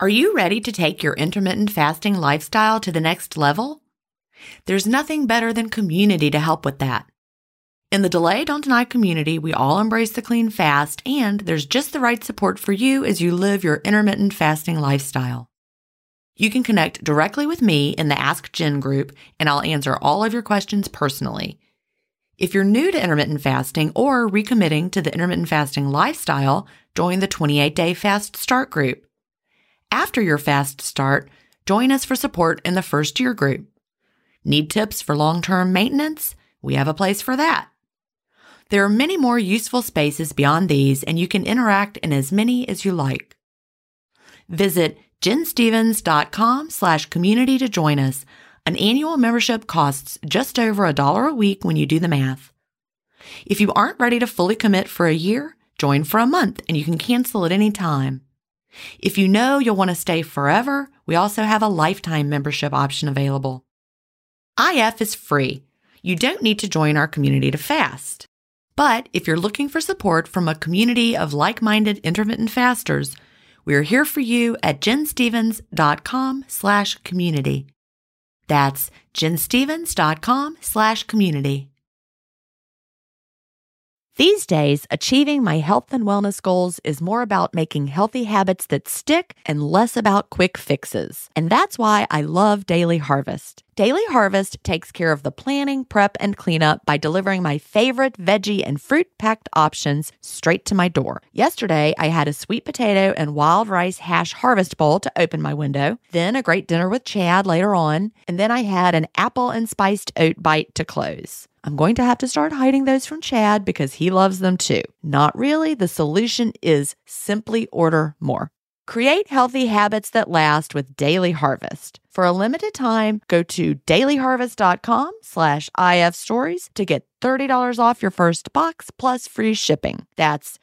Are you ready to take your intermittent fasting lifestyle to the next level? There's nothing better than community to help with that. In the Delay Don't Deny community, we all embrace the clean fast, and there's just the right support for you as you live your intermittent fasting lifestyle. You can connect directly with me in the Ask Jen group, and I'll answer all of your questions personally. If you're new to intermittent fasting or recommitting to the intermittent fasting lifestyle, join the 28-Day Fast Start group. After your fast start, join us for support in the First Year group. Need tips for long-term maintenance? We have a place for that. There are many more useful spaces beyond these, and you can interact in as many as you like. Visit jenstevens.com/community to join us. An annual membership costs just over $1 a week when you do the math. If you aren't ready to fully commit for a year, join for a month and you can cancel at any time. If you know you'll want to stay forever, we also have a lifetime membership option available. IF is free. You don't need to join our community to fast. But if you're looking for support from a community of like-minded intermittent fasters, we're here for you at jenstevens.com/community. That's jenstevens.com/community. These days, achieving my health and wellness goals is more about making healthy habits that stick and less about quick fixes. And that's why I love Daily Harvest. Daily Harvest takes care of the planning, prep, and cleanup by delivering my favorite veggie and fruit-packed options straight to my door. Yesterday, I had a sweet potato and wild rice hash harvest bowl to open my window, then a great dinner with Chad later on, and then I had an apple and spiced oat bite to close. I'm going to have to start hiding those from Chad because he loves them too. Not really. The solution is simply order more. Create healthy habits that last with Daily Harvest. For a limited time, go to dailyharvest.com/ifstories to get $30 off your first box plus free shipping. That's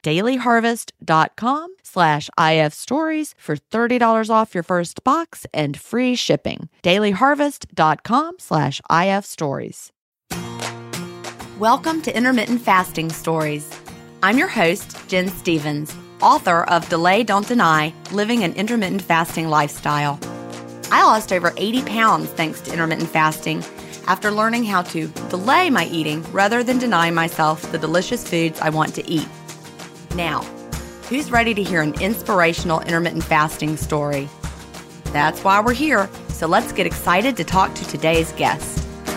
dailyharvest.com/ifstories for $30 off your first box and free shipping. dailyharvest.com/ifstories. Welcome to Intermittent Fasting Stories. I'm your host, Jen Stevens, author of Delay Don't Deny, Living an Intermittent Fasting Lifestyle. I lost over 80 pounds thanks to intermittent fasting after learning how to delay my eating rather than deny myself the delicious foods I want to eat. Now, who's ready to hear an inspirational intermittent fasting story? That's why we're here, so let's get excited to talk to today's guest.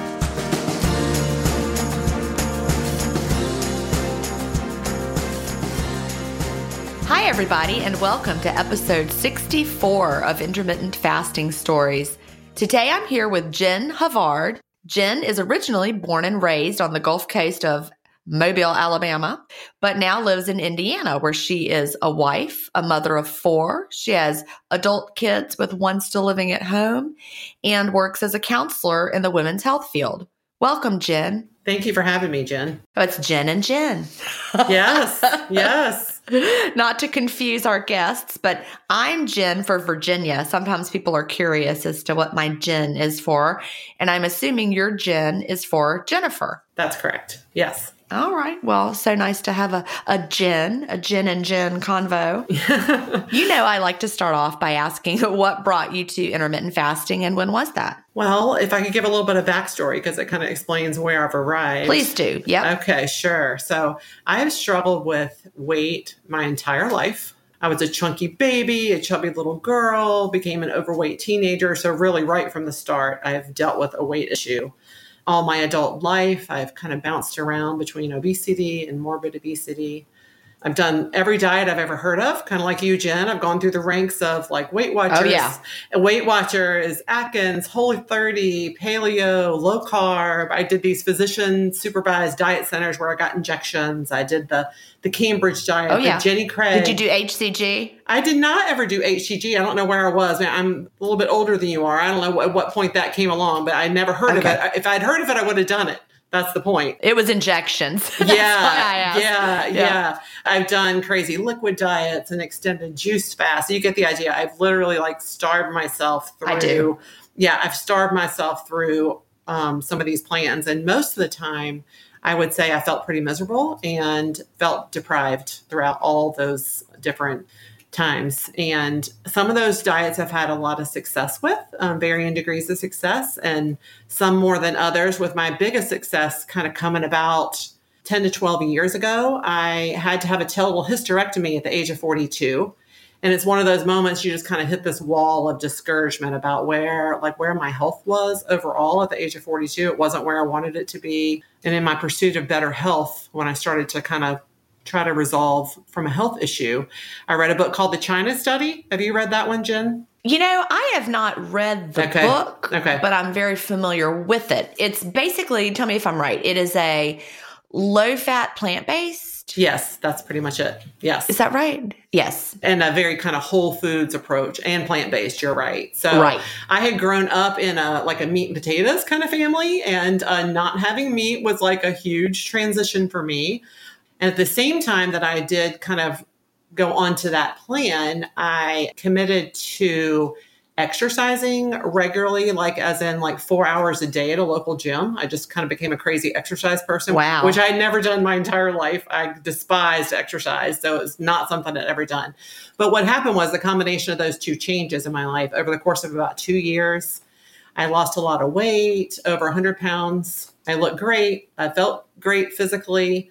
Hi, everybody, and welcome to episode 64 of Intermittent Fasting Stories. Today, I'm here with Jen Havard. Jen is originally born and raised on the Gulf Coast of Mobile, Alabama, but now lives in Indiana, where she is a wife, a mother of 4. She has adult kids with one still living at home and works as a counselor in the women's health field. Welcome, Jen. Thank you for having me, Jen. Oh, it's Jen and Jen. Yes, yes. Not to confuse our guests, but I'm Jen for Virginia. Sometimes people are curious as to what my Jen is for, and I'm assuming your Jen is for Jennifer. That's correct. Yes. All right. Well, so nice to have a Jen and Jen convo. You know, I like to start off by asking what brought you to intermittent fasting and when was that? Well, if I could give a little bit of backstory, because it kind of explains where I've arrived. Please do. Yep. Okay, sure. So I have struggled with weight my entire life. I was a chunky baby, a chubby little girl, became an overweight teenager. So really right from the start, I've dealt with a weight issue. All my adult life, I've kind of bounced around between obesity and morbid obesity. I've done every diet I've ever heard of, kind of like you, Jen. I've gone through the ranks of like Weight Watchers. Oh, yeah. Weight Watchers, Atkins, Whole30, Paleo, low carb. I did these physician supervised diet centers where I got injections. I did the Cambridge diet, oh, yeah. the Jenny Craig. Did you do HCG? I did not ever do HCG. I don't know where I was. I'm a little bit older than you are. I don't know at what point that came along, but I never heard of it. If I'd heard of it, I would have done it. That's the point. It was injections. Yeah. I've done crazy liquid diets and extended juice fast. You get the idea. I've literally starved myself through. I do. Yeah, I've starved myself through some of these plans. And most of the time, I would say I felt pretty miserable and felt deprived throughout all those different times. And some of those diets I've had a lot of success with, varying degrees of success, and some more than others, with my biggest success kind of coming about 10 to 12 years ago. I had to have a total hysterectomy at the age of 42. And it's one of those moments you just kind of hit this wall of discouragement about where my health was overall at the age of 42. It wasn't where I wanted it to be. And in my pursuit of better health, when I started to kind of try to resolve from a health issue, I read a book called The China Study. Have you read that one, Jen? I have not read the book, but I'm very familiar with it. It's basically, tell me if I'm right, it is a low-fat plant-based? Yes, that's pretty much it. Yes. Is that right? Yes. And a very kind of whole foods approach and plant-based, you're right. So I had grown up in a meat and potatoes kind of family, and not having meat was like a huge transition for me. And at the same time that I did kind of go on to that plan, I committed to exercising regularly, as in 4 hours a day at a local gym. I just kind of became a crazy exercise person, which I had never done my entire life. I despised exercise, so it's not something I'd ever done. But what happened was the combination of those two changes in my life over the course of about 2 years. I lost a lot of weight, over 100 pounds. I looked great. I felt great physically.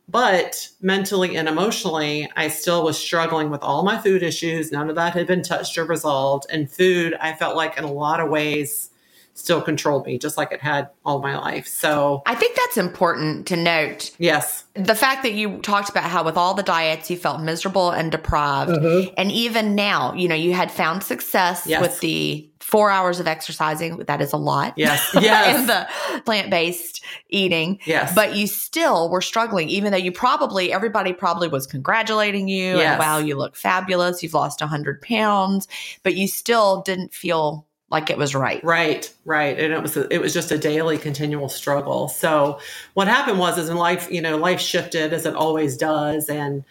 But mentally and emotionally, I still was struggling with all my food issues. None of that had been touched or resolved. And food, I felt like in a lot of ways, still controlled me, just like it had all my life. So I think that's important to note. Yes. The fact that you talked about how with all the diets, you felt miserable and deprived. Mm-hmm. And even now, you had found success with the 4 hours of exercising. That is a lot. Yes. Yes. And the plant-based eating. Yes. But you still were struggling, even though everybody probably was congratulating you. Yes. And wow, you look fabulous. You've lost 100 pounds, but you still didn't feel like it was right. Right. And it was just a daily continual struggle. So what happened was in life, life shifted as it always does. And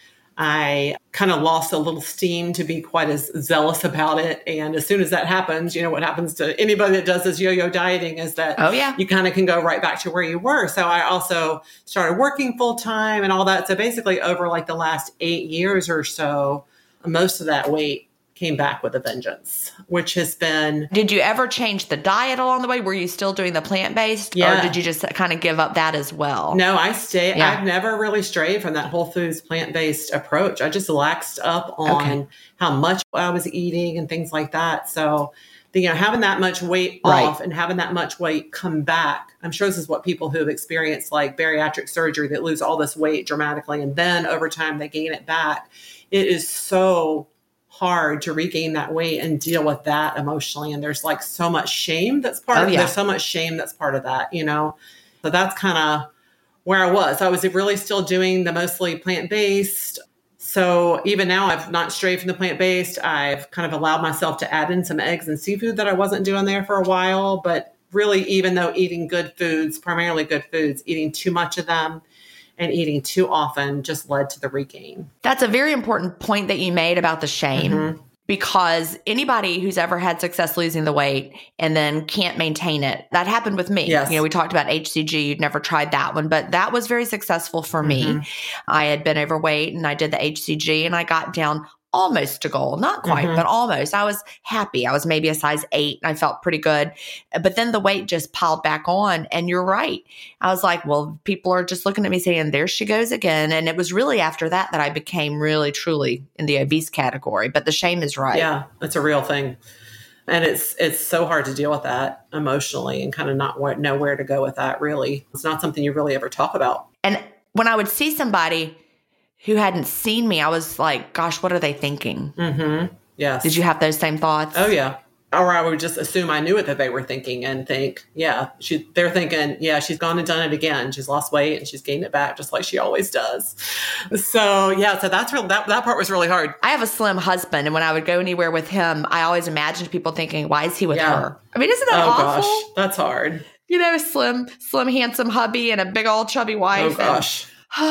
I kind of lost a little steam to be quite as zealous about it. And as soon as that happens, what happens to anybody that does this yo-yo dieting is that you kind of can go right back to where you were. So I also started working full time and all that. So basically over the last 8 years or so, most of that weight came back with a vengeance, which has been... Did you ever change the diet along the way? Were you still doing the plant-based? Yeah. Or did you just kind of give up that as well? No, I've never really strayed from that whole foods plant-based approach. I just laxed up on how much I was eating and things like that. So, having that much weight off and having that much weight come back, I'm sure this is what people who have experienced bariatric surgery that lose all this weight dramatically and then over time they gain it back. It is so hard to regain that weight and deal with that emotionally. And there's so much shame that's part of there's so much shame that's part of that, So that's kind of where I was. I was really still doing the mostly plant-based. So even now I've not strayed from the plant-based. I've kind of allowed myself to add in some eggs and seafood that I wasn't doing there for a while. But really, even though eating good foods, primarily good foods, eating too much of them and eating too often just led to the regain. That's a very important point that you made about the shame, because anybody who's ever had success losing the weight and then can't maintain it, that happened with me. Yes. We talked about HCG. You'd never tried that one, but that was very successful for me. I had been overweight and I did the HCG and I got down almost to goal, not quite, but almost. I was happy. I was maybe a size 8 and I felt pretty good. But then the weight just piled back on. And you're right. I was like, well, people are just looking at me saying, there she goes again. And it was really after that I became really, truly in the obese category. But the shame is right. Yeah, it's a real thing. And it's so hard to deal with that emotionally and kind of not know where to go with that, really. It's not something you really ever talk about. And when I would see somebody who hadn't seen me, I was like, gosh, what are they thinking? Yes. Did you have those same thoughts? Oh, yeah. Or I would just assume I knew it that they were thinking and think, they're thinking, she's gone and done it again. She's lost weight and she's gained it back just like she always does. So, so that's real. That part was really hard. I have a slim husband. And when I would go anywhere with him, I always imagined people thinking, why is he with her? I mean, isn't that awful? Gosh, that's hard. Slim, handsome hubby and a big old chubby wife. Oh, gosh.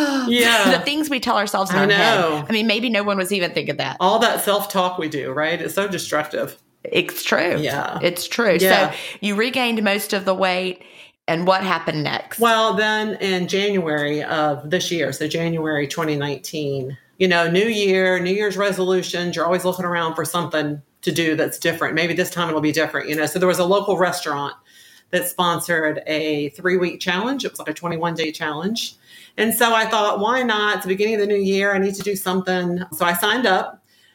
The things we tell ourselves in our head. I mean, maybe no one was even thinking that. All that self-talk we do, right? It's so destructive. It's true. Yeah. It's true. Yeah. So you regained most of the weight. And what happened next? Well, then in January of this year, so January 2019, New year, New Year's resolutions, you're always looking around for something to do that's different. Maybe this time it'll be different, So there was a local restaurant that sponsored a 3-week challenge. It was like a 21-day challenge. And so I thought, why not? It's the beginning of the new year. I need to do something. So I signed up.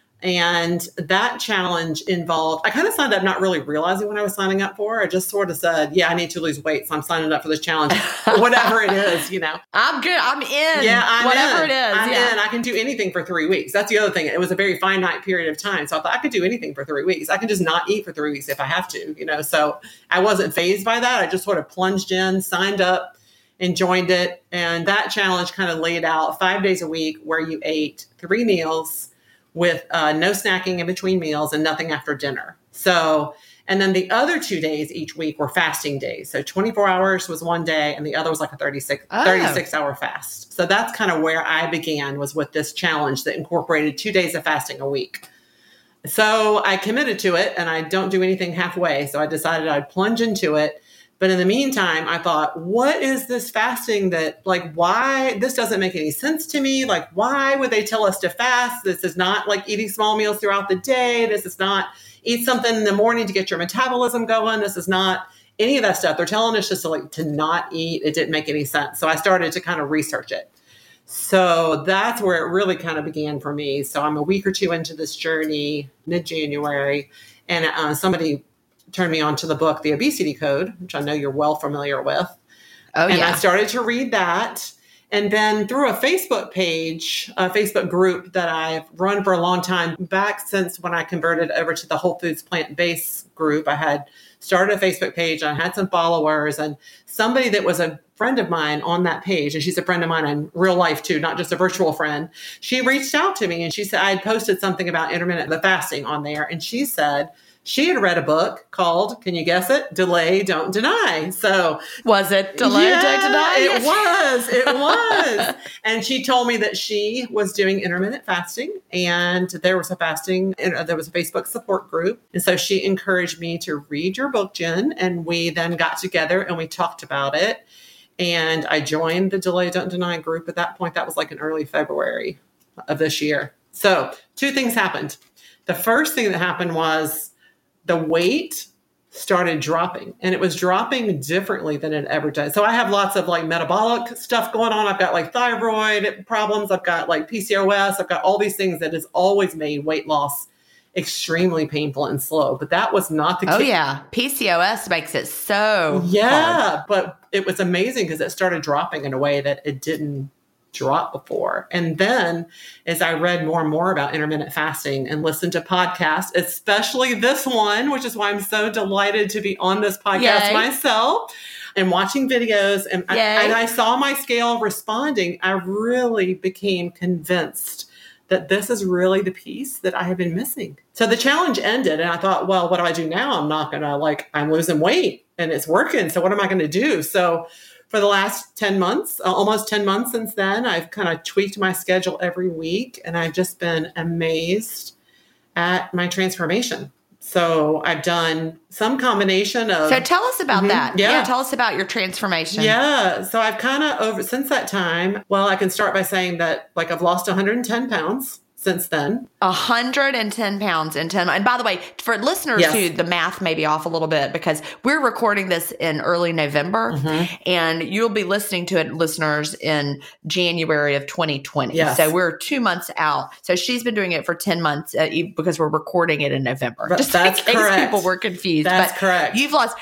And that challenge involved, I kind of signed up not really realizing what I was signing up for. I just sort of said, yeah, I need to lose weight. So I'm signing up for this challenge, whatever it is, I'm good. I'm in. Yeah, whatever it is. I'm in. I can do anything for 3 weeks. That's the other thing. It was a very finite period of time. So I thought I could do anything for 3 weeks. I can just not eat for 3 weeks if I have to, So I wasn't fazed by that. I just sort of plunged in, signed up, and joined it. And that challenge kind of laid out 5 days a week where you ate 3 meals with no snacking in between meals and nothing after dinner. So, and then the other 2 days each week were fasting days. So 24 hours was one day and the other was like a 36-hour fast. So that's kind of where I began, was with this challenge that incorporated 2 days of fasting a week. So I committed to it, and I don't do anything halfway. So I decided I'd plunge into it. But in the meantime, I thought, what is this fasting why? This doesn't make any sense to me. Why would they tell us to fast? This is not like eating small meals throughout the day. This is not eat something in the morning to get your metabolism going. This is not any of that stuff. They're telling us just to not eat. It didn't make any sense. So I started to kind of research it. So that's where it really kind of began for me. So I'm a week or two into this journey, mid-January, and somebody turned me on to the book, The Obesity Code, which I know you're well familiar with. Oh, and I started to read that. And then through a Facebook page, a Facebook group that I've run for a long time, back since when I converted over to the Whole Foods Plant-Based group, I had started a Facebook page. I had some followers, and somebody that was a friend of mine on that page, and she's a friend of mine in real life too, not just a virtual friend. She reached out to me and she said, I had posted something about intermittent fasting on there. And she said, she had read a book called, can you guess it? Delay, Don't Deny. So was it Delay, Don't Deny? It was. And she told me that she was doing intermittent fasting, and there was a Facebook support group. And so she encouraged me to read your book, Jen. And we then got together and we talked about it. And I joined the Delay, Don't Deny group at that point. That was like in early February of this year. So 2 things happened. The first thing that happened was the weight started dropping, and it was dropping differently than it ever did. So I have lots of metabolic stuff going on. I've got thyroid problems. I've got PCOS. I've got all these things that has always made weight loss extremely painful and slow. But that was not the case. Oh yeah. PCOS makes it so hard. But it was amazing because it started dropping in a way that it didn't drop before. And then as I read more and more about intermittent fasting and listened to podcasts, especially this one, which is why I'm so delighted to be on this podcast myself, and watching videos, and I saw my scale responding, I really became convinced that this is really the piece that I have been missing. So the challenge ended, and I thought, well, what do I do now? I'm not going to I'm losing weight and it's working. So what am I going to do? So for the last 10 months, almost 10 months since then, I've kind of tweaked my schedule every week, and I've just been amazed at my transformation. So I've done some combination of... So tell us about that. Yeah. Tell us about your transformation. Yeah. So I've kind of since that time, I can start by saying that I've lost 110 pounds since then. 110 pounds in 10 months. And by the way, for listeners who the math may be off a little bit, because we're recording this in early November, and you'll be listening to it, listeners, in January of 2020. Yes. So we're 2 months out. So she's been doing it for 10 months because we're recording it in November. But just that's in case correct. People were confused. That's correct. You've lost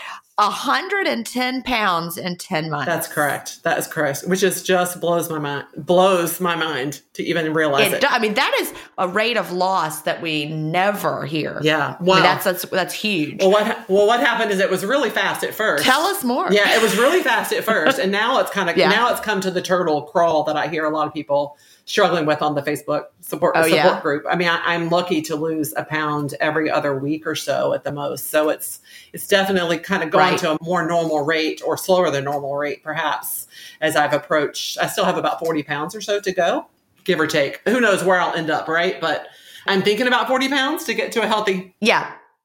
110 pounds in 10 months. That's correct. That is correct. Which is just blows my mind to even realize it. I mean, that is a rate of loss that we never hear. Yeah. Wow. I mean, that's huge. Well, what happened is it was really fast at first. Tell us more. Yeah, it was really fast at first. And now it's now it's come to the turtle crawl that I hear a lot of people struggling with on the Facebook support group. I mean, I'm lucky to lose a pound every other week or so at the most. So it's definitely kind of gone to a more normal rate, or slower than normal rate, perhaps, as I've approached. I still have about 40 pounds or so to go, give or take. Who knows where I'll end up, right? But I'm thinking about 40 pounds to get to a healthy. Yeah.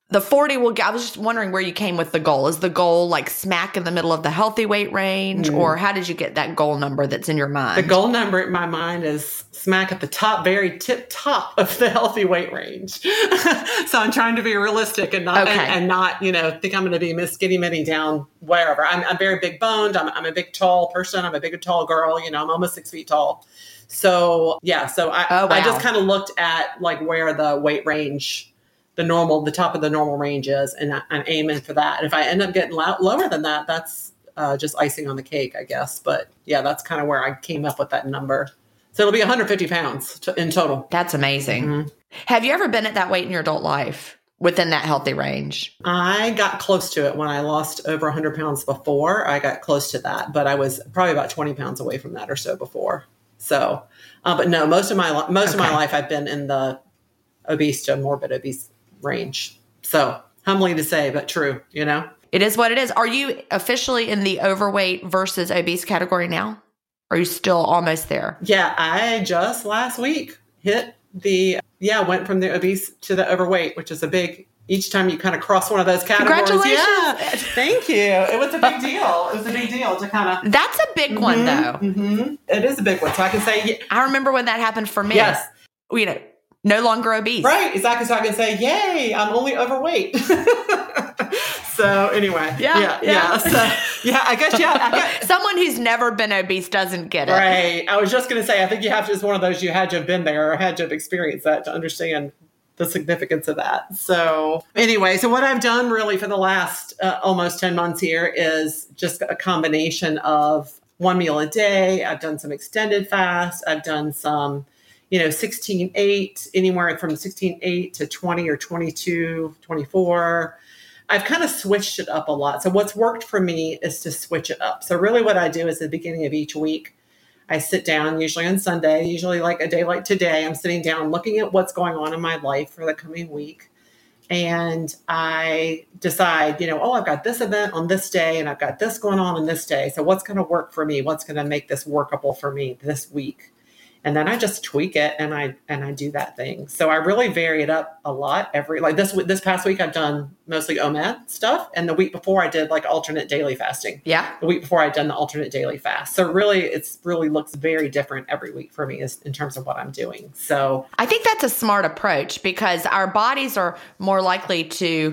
The 40 will get, I was just wondering where you came with the goal. Is the goal like smack in the middle of the healthy weight range, or how did you get that goal number that's in your mind? The goal number in my mind is smack at the top, very tip top of the healthy weight range. So I'm trying to be realistic and not, and not, think I'm going to be Miss Skinny Minnie down wherever. I'm very big boned. I'm a big tall person. I'm a big tall girl. I'm almost 6 feet tall. So I just kind of looked at like where the weight range, the top of the normal range is, and I'm aiming for that. And if I end up getting lower than that, that's just icing on the cake, I guess. But yeah, that's kind of where I came up with that number. So it'll be 150 pounds in total. That's amazing. Mm-hmm. Have you ever been at that weight in your adult life within that healthy range? I got close to it when I lost over 100 pounds before. I got close to that, but I was probably about 20 pounds away from that or so before. So, but no, most of my life I've been in the obese to morbid obese range. So humbling to say, but true, It is what it is. Are you officially in the overweight versus obese category now? Are you still almost there? Yeah, I just last week hit went from the obese to the overweight, which is a big, each time you kind of cross one of those categories. Congratulations. Yeah, thank you. It was a big deal. It was a big deal to kind of. That's a big one though. Mm-hmm. It is a big one. So I can say. I remember when that happened for me. Yes. No longer obese. Right, exactly. So I can say, yay, I'm only overweight. So anyway, yeah. So I guess, someone who's never been obese doesn't get it. Right. I was just going to say, I think you have to, it's one of those, you had to have been there or had to have experienced that to understand the significance of that. So anyway, so what I've done really for the last almost 10 months here is just a combination of one meal a day. I've done some extended fast. I've done some 16-8, anywhere from 16-8 to 20 or 22, 24. I've kind of switched it up a lot. So what's worked for me is to switch it up. So really what I do is at the beginning of each week, I sit down, usually on Sunday, usually like a day like today, I'm sitting down looking at what's going on in my life for the coming week. And I decide, I've got this event on this day and I've got this going on this day. So what's going to work for me? What's going to make this workable for me this week? And then I just tweak it and I do that thing. So I really vary it up a lot. This past week, I've done mostly OMAD stuff. And the week before I did like alternate daily fasting. Yeah. The week before I'd done the alternate daily fast. So really, it's really looks very different every week for me in terms of what I'm doing. So I think that's a smart approach because our bodies are more likely to,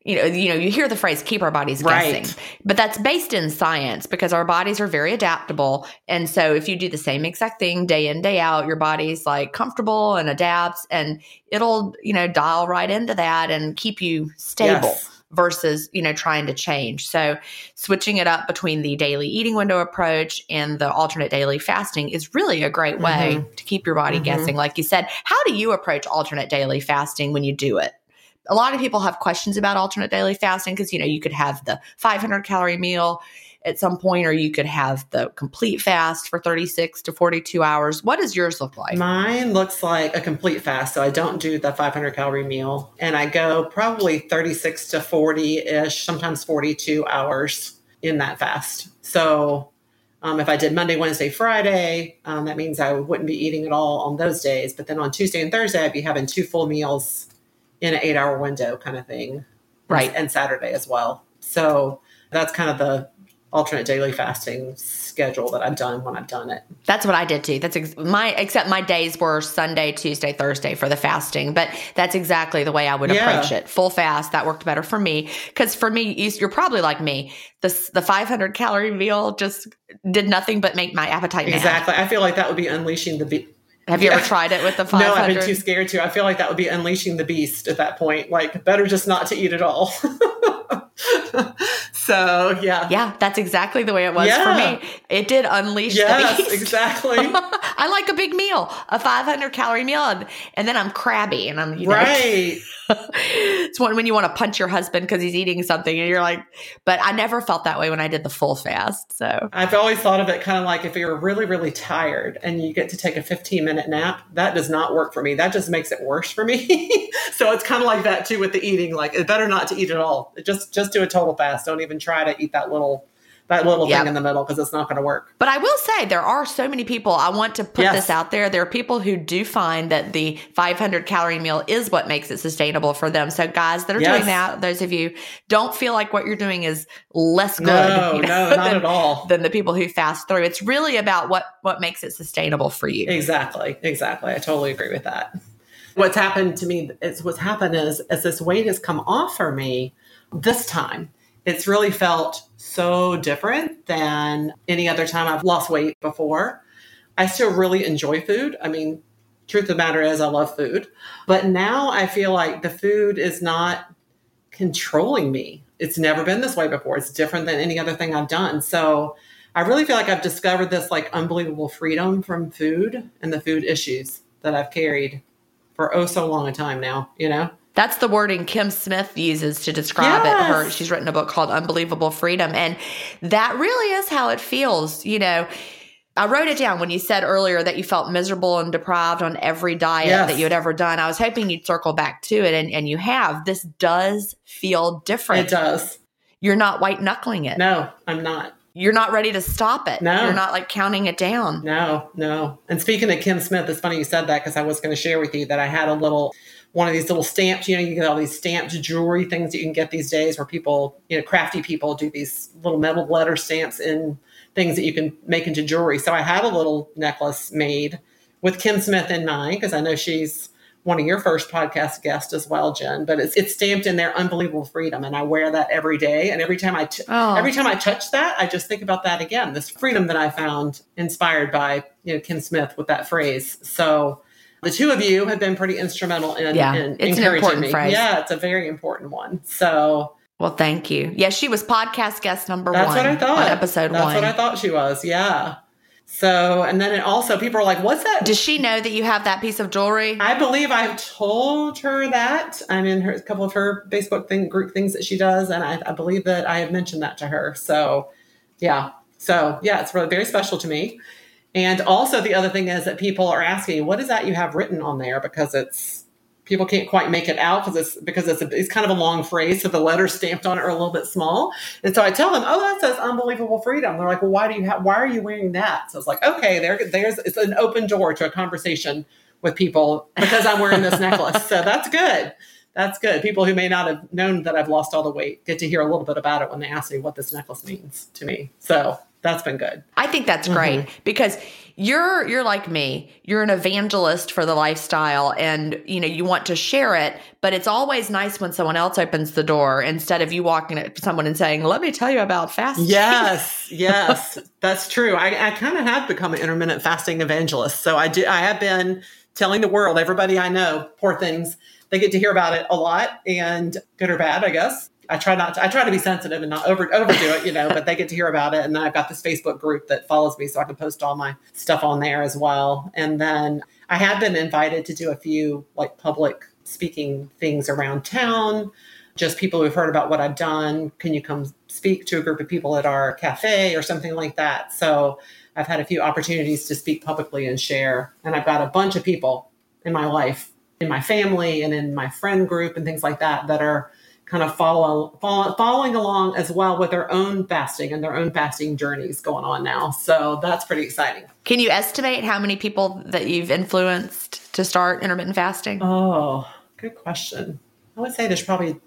you hear the phrase, keep our bodies guessing, but that's based in science because our bodies are very adaptable. And so if you do the same exact thing day in, day out, your body's like comfortable and adapts and it'll, dial right into that and keep you stable versus, trying to change. So switching it up between the daily eating window approach and the alternate daily fasting is really a great way to keep your body guessing. Like you said, how do you approach alternate daily fasting when you do it? A lot of people have questions about alternate daily fasting because, you could have the 500 calorie meal at some point, or you could have the complete fast for 36 to 42 hours. What does yours look like? Mine looks like a complete fast. So I don't do the 500 calorie meal and I go probably 36 to 40-ish, sometimes 42 hours in that fast. So if I did Monday, Wednesday, Friday, that means I wouldn't be eating at all on those days. But then on Tuesday and Thursday, I'd be having 2 full meals in an 8-hour window kind of thing. Right. And Saturday as well. So that's kind of the alternate daily fasting schedule that I've done when I've done it. That's what I did too. That's except my days were Sunday, Tuesday, Thursday for the fasting, but that's exactly the way I would approach it. Full fast. That worked better for me. Cause for me, you're probably like me. The 500 calorie meal just did nothing but make my appetite mad. Exactly. I feel like that would be unleashing the Have you ever tried it with the 500? No, I've been too scared to. I feel like that would be unleashing the beast at that point. Like, better just not to eat at all. So, yeah. Yeah, that's exactly the way it was for me. It did unleash the beast. Yes, exactly. I like a big meal, a 500 calorie meal, and then I'm crabby and I'm, Right. It's when you want to punch your husband because he's eating something and you're like, but I never felt that way when I did the full fast. So I've always thought of it kind of like if you're really, really tired and you get to take a 15-minute nap, that does not work for me. That just makes it worse for me. So it's kind of like that too with the eating. Like, it's better not to eat at all. Just do a total fast. Don't even try to eat that little that little thing in the middle, because it's not going to work. But I will say there are so many people, I want to put this out there. There are people who do find that the 500 calorie meal is what makes it sustainable for them. So guys that are doing that, those of you, don't feel like what you're doing is less good. No, not at all. Than the people who fast through. It's really about what makes it sustainable for you. Exactly. I totally agree with that. What's happened to me is as this weight has come off for me this time, it's really felt so different than any other time I've lost weight before. I still really enjoy food. I mean, truth of the matter is I love food, but now I feel like the food is not controlling me. It's never been this way before. It's different than any other thing I've done. So I really feel like I've discovered this like unbelievable freedom from food and the food issues that I've carried for so long a time now, you know? That's the wording Kim Smith uses to describe it. She's written a book called Unbelievable Freedom. And that really is how it feels. You know, I wrote it down when you said earlier that you felt miserable and deprived on every diet that you had ever done. I was hoping you'd circle back to it, and you have. This does feel different. It does. You're not white knuckling it. No, I'm not. You're not ready to stop it. No. You're not like counting it down. No. And speaking of Kim Smith, it's funny you said that, because I was going to share with you that I had one of these little stamps, you know, you get all these stamped jewelry things that you can get these days where people, you know, crafty people do these little metal letter stamps in things that you can make into jewelry. So I had a little necklace made with Kim Smith in mind, because I know she's one of your first podcast guests as well, Jen, but it's stamped in there, Unbelievable Freedom. And I wear that every day. And every time I touch that, I just think about that again, this freedom that I found inspired by, you know, Kim Smith with that phrase. So the two of you have been pretty instrumental in it's encouraging an important me. Phrase. Yeah, it's a very important one. So, well, thank you. Yeah, she was podcast guest number that's 1. What I thought. On episode 1. That's what I thought she was. Yeah. So, and then also people are like, what's that? Does she know that you have that piece of jewelry? I believe I've told her that. I'm in a couple of her Facebook group things that she does. And I believe that I have mentioned that to her. So, yeah. It's really very special to me. And also the other thing is that people are asking, what is that you have written on there? Because people can't quite make it out because it's kind of a long phrase. So the letters stamped on it are a little bit small. And so I tell them, oh, that says Unbelievable Freedom. They're like, well, why are you wearing that? So it's like, okay, it's an open door to a conversation with people because I'm wearing this necklace. So that's good. That's good. People who may not have known that I've lost all the weight get to hear a little bit about it when they ask me what this necklace means to me. So that's been good. I think that's great because you're like me. You're an evangelist for the lifestyle, and you know you want to share it. But it's always nice when someone else opens the door instead of you walking up to someone and saying, "Let me tell you about fasting." Yes, that's true. I kind of have become an intermittent fasting evangelist. So I have been telling the world, everybody I know, poor things, they get to hear about it a lot, and good or bad, I guess. I try to be sensitive and not overdo it, you know, but they get to hear about it. And then I've got this Facebook group that follows me so I can post all my stuff on there as well. And then I have been invited to do a few like public speaking things around town, just people who've heard about what I've done. Can you come speak to a group of people at our cafe or something like that? So I've had a few opportunities to speak publicly and share. And I've got a bunch of people in my life, in my family and in my friend group and things like that are kind of following along as well with their own fasting and their own fasting journeys going on now. So that's pretty exciting. Can you estimate how many people that you've influenced to start intermittent fasting? Oh, good question. I would say there's probably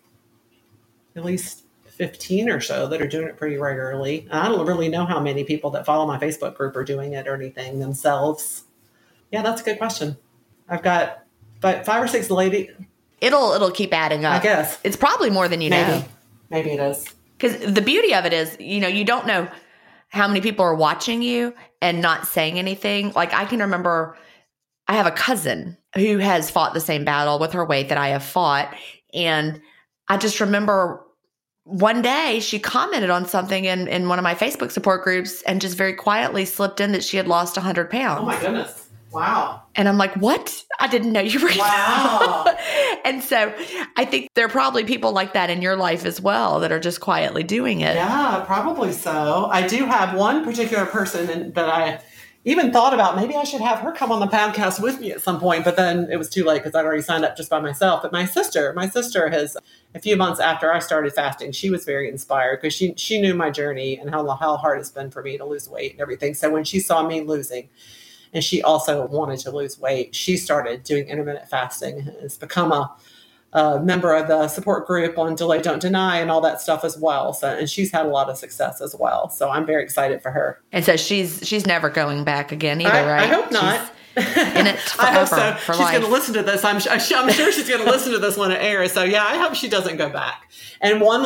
at least 15 or so that are doing it pretty regularly. And I don't really know how many people that follow my Facebook group are doing it or anything themselves. Yeah, that's a good question. I've got 5 or 6 ladies. It'll keep adding up. I guess. It's probably more than you know. Maybe it is. Because the beauty of it is, you know, you don't know how many people are watching you and not saying anything. Like I can remember I have a cousin who has fought the same battle with her weight that I have fought. And I just remember one day she commented on something in one of my Facebook support groups and just very quietly slipped in that she had lost 100 pounds. Oh my goodness. Wow. And I'm like, what? I didn't know you were. Wow. And so I think there are probably people like that in your life as well that are just quietly doing it. Yeah, probably so. I do have one particular person that I even thought about maybe I should have her come on the podcast with me at some point, but then it was too late because I'd already signed up just by myself. But my sister has, a few months after I started fasting, she was very inspired because she knew my journey and how hard it's been for me to lose weight and everything. So when she saw me losing, and she also wanted to lose weight, she started doing intermittent fasting and has become a member of the support group on Delay Don't Deny and all that stuff as well. So, and she's had a lot of success as well. So I'm very excited for her. And so she's never going back again either, right? I hope not. In it I hope so. for she's life. going to listen to this. I'm sure she's going to listen to this when it airs. So yeah, I hope she doesn't go back. And one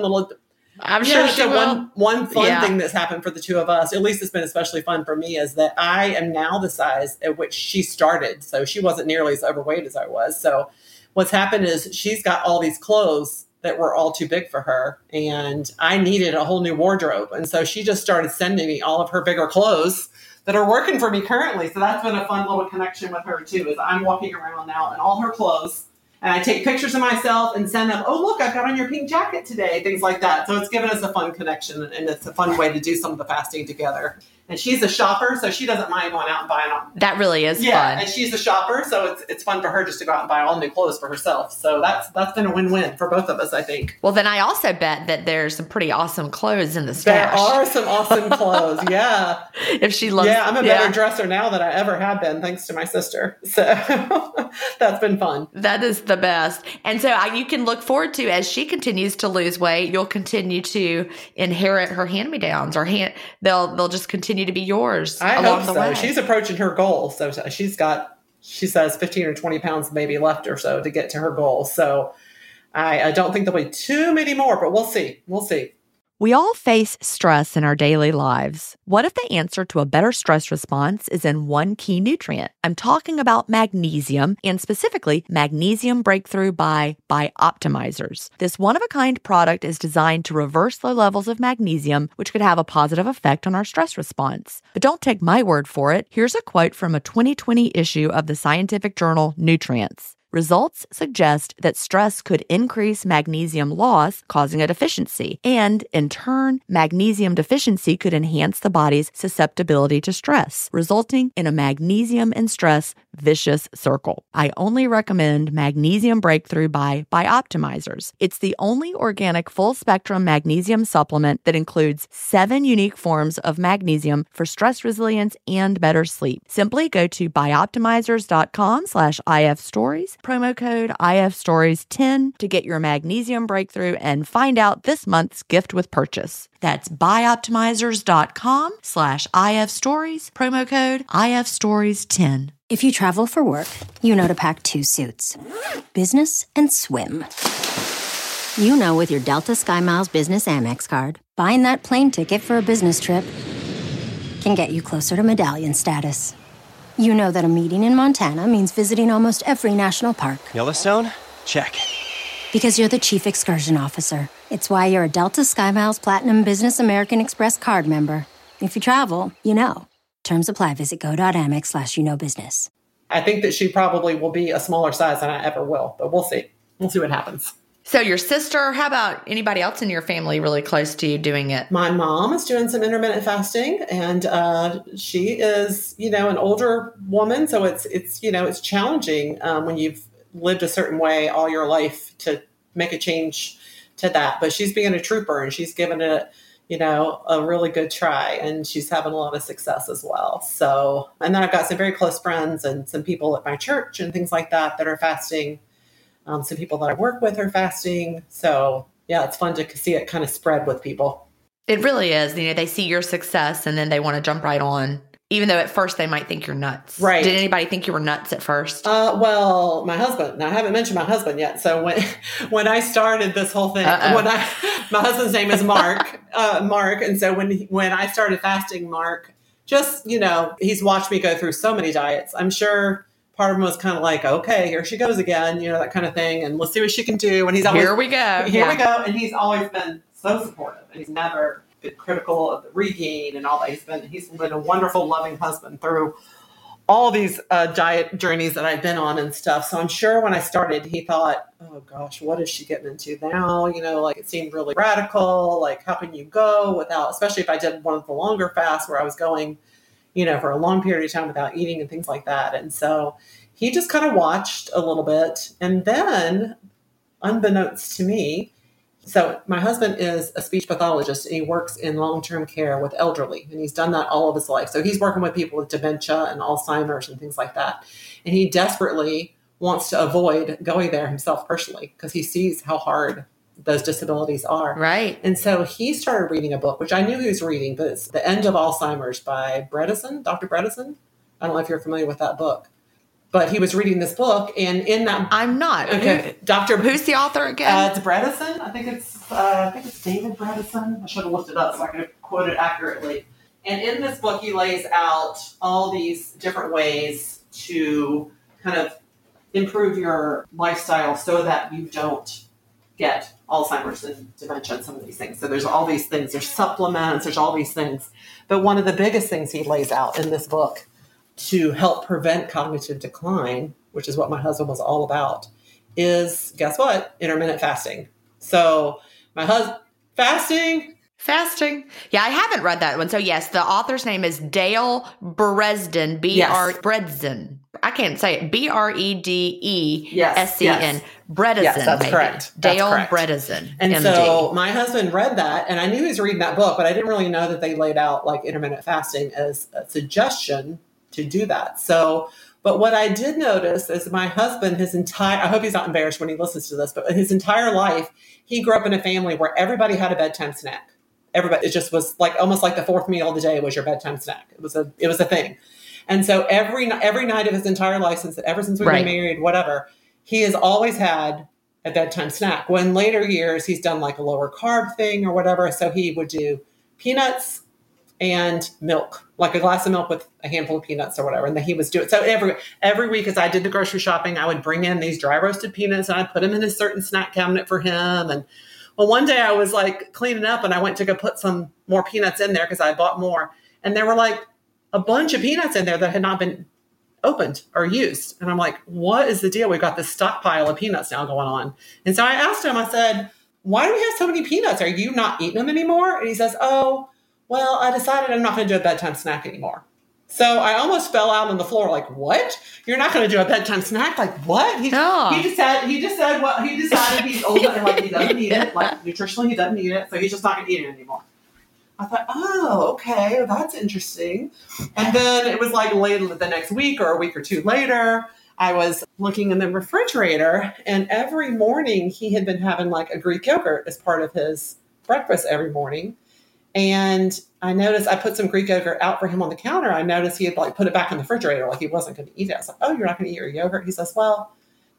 I'm sure she will. One fun thing that's happened for the two of us, at least it's been especially fun for me, is that I am now the size at which she started. So she wasn't nearly as overweight as I was. So what's happened is she's got all these clothes that were all too big for her, and I needed a whole new wardrobe. And so she just started sending me all of her bigger clothes that are working for me currently. So that's been a fun little connection with her too, is I'm walking around now in all her clothes. And I take pictures of myself and send them, oh, look, I've got on your pink jacket today, things like that. So it's given us a fun connection, and it's a fun way to do some of the fasting together. And she's a shopper, so she doesn't mind going out and buying them. That really is fun. And she's a shopper, so it's fun for her just to go out and buy all new clothes for herself. So that's been a win-win for both of us, I think. Well, then I also bet that there's some pretty awesome clothes in the stash. There are some awesome clothes, yeah. If she loves, I'm a better dresser now than I ever have been, thanks to my sister. So that's been fun. That is the best. And so you can look forward to, as she continues to lose weight, you'll continue to inherit her hand-me-downs, or they'll just continue to be yours along the way. She's approaching her goal. So she's got, she says, 15 or 20 pounds maybe left or so to get to her goal. So I don't think there'll be too many more, but we'll see. We'll see. We all face stress in our daily lives. What if the answer to a better stress response is in one key nutrient? I'm talking about magnesium, and specifically Magnesium Breakthrough by Bioptimizers. This one-of-a-kind product is designed to reverse low levels of magnesium, which could have a positive effect on our stress response. But don't take my word for it. Here's a quote from a 2020 issue of the scientific journal Nutrients. Results suggest that stress could increase magnesium loss, causing a deficiency. And, in turn, magnesium deficiency could enhance the body's susceptibility to stress, resulting in a magnesium and stress vicious circle. I only recommend Magnesium Breakthrough by Bioptimizers. It's the only organic full-spectrum magnesium supplement that includes 7 unique forms of magnesium for stress resilience and better sleep. Simply go to bioptimizers.com/ifstories, promo code IFStories10 to get your Magnesium Breakthrough and find out this month's gift with purchase. That's bioptimizers.com/IFstories, promo code IFStories10. If you travel for work, you know to pack 2 suits. Business and swim. You know, with your Delta SkyMiles Business Amex card, buying that plane ticket for a business trip can get you closer to medallion status. You know that a meeting in Montana means visiting almost every national park. Yellowstone? Check. Because you're the chief excursion officer. It's why you're a Delta SkyMiles Platinum Business American Express card member. If you travel, you know. Terms apply. Visit go.amex/you-know-business. I think that she probably will be a smaller size than I ever will, but we'll see. We'll see what happens. So your sister, how about anybody else in your family really close to you doing it? My mom is doing some intermittent fasting, and she is, an older woman. So it's challenging when you've lived a certain way all your life to make a change to that. But she's being a trooper, and she's given it, a really good try, and she's having a lot of success as well. So, and then I've got some very close friends and some people at my church and things like that are fasting. Some people that I work with are fasting. So yeah, it's fun to see it kind of spread with people. It really is. They see your success and then they want to jump right on, even though at first they might think you're nuts. Right. Did anybody think you were nuts at first? Well, my husband. Now, I haven't mentioned my husband yet. So when I started this whole thing, my husband's name is Mark. Mark. And so when I started fasting, Mark, just, he's watched me go through so many diets. I'm sure part of him was kind of like, okay, here she goes again, that kind of thing. And we'll see what she can do. And he's always, here we go. Here we go. And he's always been so supportive. And he's never been critical of the regain and all that. He's been a wonderful, loving husband through all these diet journeys that I've been on and stuff. So I'm sure when I started, he thought, oh gosh, what is she getting into now? It seemed really radical. Like, how can you go without, especially if I did one of the longer fasts where I was going, for a long period of time without eating and things like that. And so he just kind of watched a little bit. And then, unbeknownst to me, so my husband is a speech pathologist and he works in long-term care with elderly, and he's done that all of his life. So he's working with people with dementia and Alzheimer's and things like that. And he desperately wants to avoid going there himself personally because he sees how hard those disabilities are. Right. And so he started reading a book, which I knew he was reading, but it's The End of Alzheimer's by Bredesen, Dr. Bredesen. I don't know if you're familiar with that book, but he was reading this book, and in that, I'm not. Okay, Who's the author again? It's Bredesen. I think it's David Bredesen. I should have looked it up so I could quote it accurately. And in this book, he lays out all these different ways to kind of improve your lifestyle so that you don't get Alzheimer's and dementia and some of these things. So there's all these things. There's supplements. There's all these things. But one of the biggest things he lays out in this book to help prevent cognitive decline, which is what my husband was all about, is, guess what? Intermittent fasting. So my husband, Fasting. Yeah, I haven't read that one. So yes, the author's name is Dale Bredesen, Bredesen. I can't say it. Bredesen. Yes. Bredesen. Yes, that's maybe. correct. Dale That's correct. Bredesen. And MD. so my husband read that, and I knew he was reading that book, but I didn't really know that they laid out like intermittent fasting as a suggestion to do that. So, but what I did notice is my husband, I hope he's not embarrassed when he listens to this, but his entire life, he grew up in a family where everybody had a bedtime snack. Everybody, it just was like almost like the fourth meal of the day was your bedtime snack. It was a thing. And so every night of his entire life, ever since we've been married, whatever, he has always had a bedtime snack. When later years, he's done like a lower carb thing or whatever. So he would do peanuts and milk, like a glass of milk with a handful of peanuts or whatever. And then he was doing, so every week as I did the grocery shopping, I would bring in these dry roasted peanuts and I'd put them in a certain snack cabinet for him. And well, one day I was like cleaning up and I went to go put some more peanuts in there because I bought more. And there were like a bunch of peanuts in there that had not been opened or used. And I'm like, what is the deal? We've got this stockpile of peanuts now going on. And so I asked him, I said, why do we have so many peanuts? Are you not eating them anymore? And he says, oh, well, I decided I'm not going to do a bedtime snack anymore. So I almost fell out on the floor like, what? You're not going to do a bedtime snack? Like, what? He just said, well, he decided he's old and like he doesn't need it. Like nutritionally, he doesn't need it. So he's just not going to eat it anymore. I thought, oh, okay, well, that's interesting. And then it was like later the next week or a week or two later, I was looking in the refrigerator and every morning he had been having like a Greek yogurt as part of his breakfast every morning. And I noticed I put some Greek yogurt out for him on the counter. I noticed he had like put it back in the refrigerator like he wasn't going to eat it. I was like, oh, you're not going to eat your yogurt? He says, well,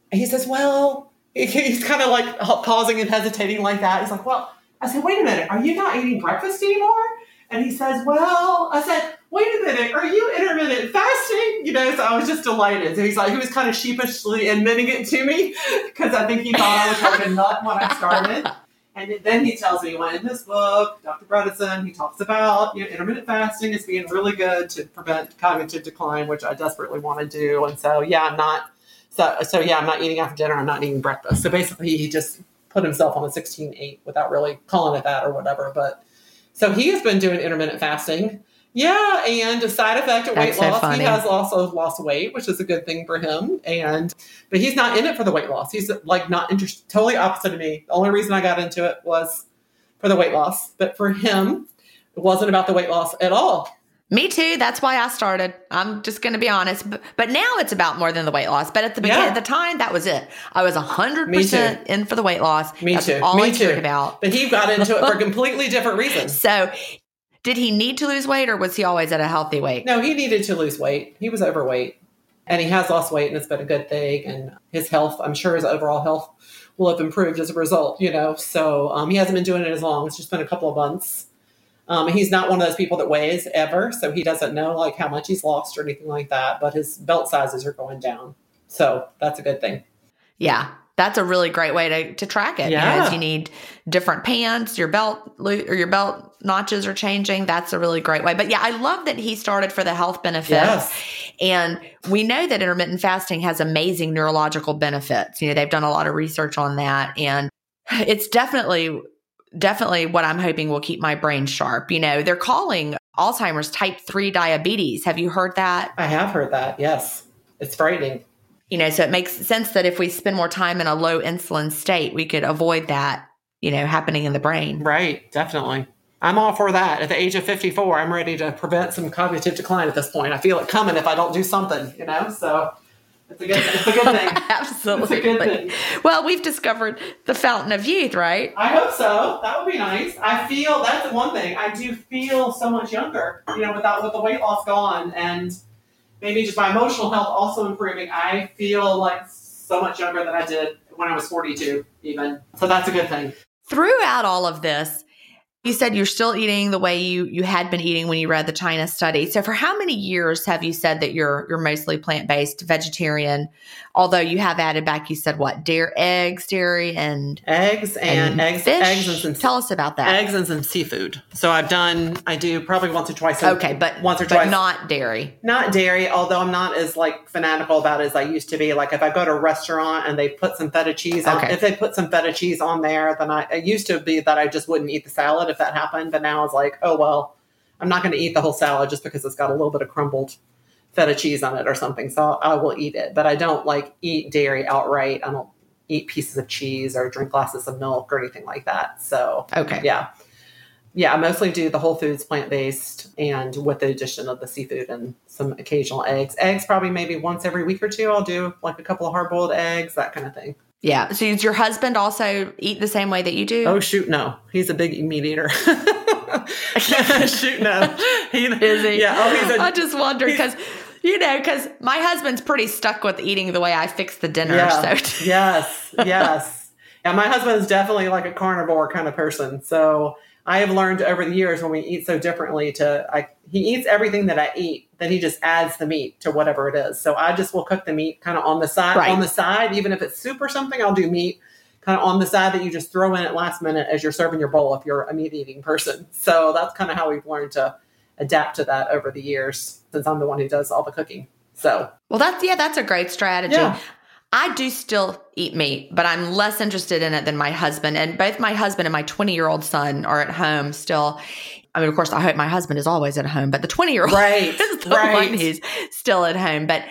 he's kind of like pausing and hesitating like that. He's like, well, I said, wait a minute, are you not eating breakfast anymore? And he says, well, I said, wait a minute, are you intermittent fasting? So I was just delighted. So he was kind of sheepishly admitting it to me because I think he thought I was kind of a nut when I started. And then he tells me, well, in this book, Dr. Bredesen, he talks about intermittent fasting as being really good to prevent cognitive decline, which I desperately want to do. And so, I'm not eating after dinner. I'm not eating breakfast. So basically, he just put himself on a 16-8 without really calling it that or whatever. But so he has been doing intermittent fasting. Yeah, and a side effect of weight loss, he has also lost weight, which is a good thing for him. But he's not in it for the weight loss. He's like not interested, totally opposite of me. The only reason I got into it was for the weight loss. But for him, it wasn't about the weight loss at all. Me too. That's why I started. I'm just going to be honest. But now it's about more than the weight loss. But at the beginning, at the time, that was it. I was 100% in for the weight loss. That's all I cared about. But he got into it for completely different reasons. So did he need to lose weight or was he always at a healthy weight? No, he needed to lose weight. He was overweight and he has lost weight and it's been a good thing. And his health, I'm sure his overall health will have improved as a result, So he hasn't been doing it as long. It's just been a couple of months. He's not one of those people that weighs ever. So he doesn't know like how much he's lost or anything like that. But his belt sizes are going down. So that's a good thing. Yeah. That's a really great way to track it. Yeah. If you need different pants, your belt notches are changing. That's a really great way. But yeah, I love that he started for the health benefits. Yes. And we know that intermittent fasting has amazing neurological benefits. They've done a lot of research on that. And it's definitely what I'm hoping will keep my brain sharp. They're calling Alzheimer's, type 3 diabetes. Have you heard that? I have heard that. Yes. It's frightening. So it makes sense that if we spend more time in a low insulin state, we could avoid that, happening in the brain. Right. Definitely. I'm all for that. At the age of 54, I'm ready to prevent some cognitive decline at this point. I feel it coming if I don't do something, so it's a good thing. Absolutely. It's a good thing. Well, we've discovered the fountain of youth, right? I hope so. That would be nice. I feel that's one thing. I do feel so much younger, with the weight loss gone and maybe just my emotional health also improving. I feel like so much younger than I did when I was 42 even. So that's a good thing. Throughout all of this, you said you're still eating the way you had been eating when you read the China study. So for how many years have you said that you're mostly plant-based, vegetarian? Although you have added back, you said what? Eggs, dairy, and eggs and some. Tell us about that. Eggs and some seafood. So I do probably once or twice. Once or twice, but not dairy. Not dairy. Although I'm not as fanatical about it as I used to be. Like if I go to a restaurant and they put some feta cheese on, if they put some feta cheese on there, then it used to be that I just wouldn't eat the salad if that happened. But now it's like, oh well, I'm not going to eat the whole salad just because it's got a little bit of crumbled feta cheese on it or something. So I will eat it, but I don't eat dairy outright. I don't eat pieces of cheese or drink glasses of milk or anything like that. So, yeah. I mostly do the whole foods plant-based and with the addition of the seafood and some occasional eggs. Eggs probably maybe once every week or two. I'll do a couple of hard-boiled eggs, that kind of thing. Yeah. So does your husband also eat the same way that you do? Oh, shoot, no. He's a big meat eater. Shoot, no. Is he? Yeah. Oh, I just wonder because my husband's pretty stuck with eating the way I fix the dinner. Yeah. So. Yes. Yeah, my husband is definitely like a carnivore kind of person. So I have learned over the years when we eat so differently he eats everything that I eat, then he just adds the meat to whatever it is. So I just will cook the meat kind of on the side. Right. On the side, even if it's soup or something, I'll do meat kind of on the side that you just throw in at last minute as you're serving your bowl if you're a meat eating person. So that's kind of how we've learned to adapt to that over the years since I'm the one who does all the cooking. So, well, that's a great strategy. Yeah. I do still eat meat, but I'm less interested in it than my husband. And both my husband and my 20-year-old son are at home still. I mean, of course, I hope my husband is always at home, but the 20-year-old is the one who's still at home. But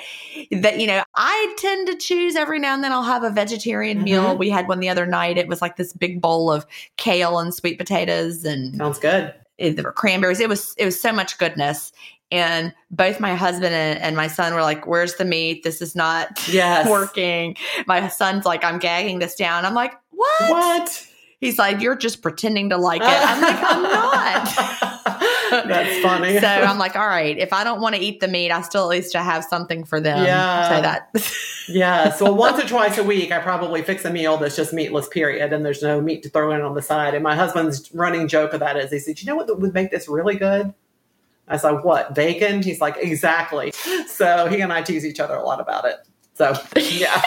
I tend to choose every now and then I'll have a vegetarian meal. We had one the other night. It was like this big bowl of kale and sweet potatoes and sounds good. There were cranberries. It was so much goodness. And both my husband and my son were like, where's the meat? This is not working. My son's like, I'm gagging this down. I'm like, what? He's like, you're just pretending to like it. I'm like, I'm not. That's funny. So I'm like, all right, if I don't want to eat the meat, I still at least have something for them. Yeah. So that. Yeah. So once or twice a week, I probably fix a meal that's just meatless, period. And there's no meat to throw in on the side. And my husband's running joke of that is he said, you know what would make this really good? I was like, what, bacon? He's like, exactly. So he and I tease each other a lot about it. So, yeah.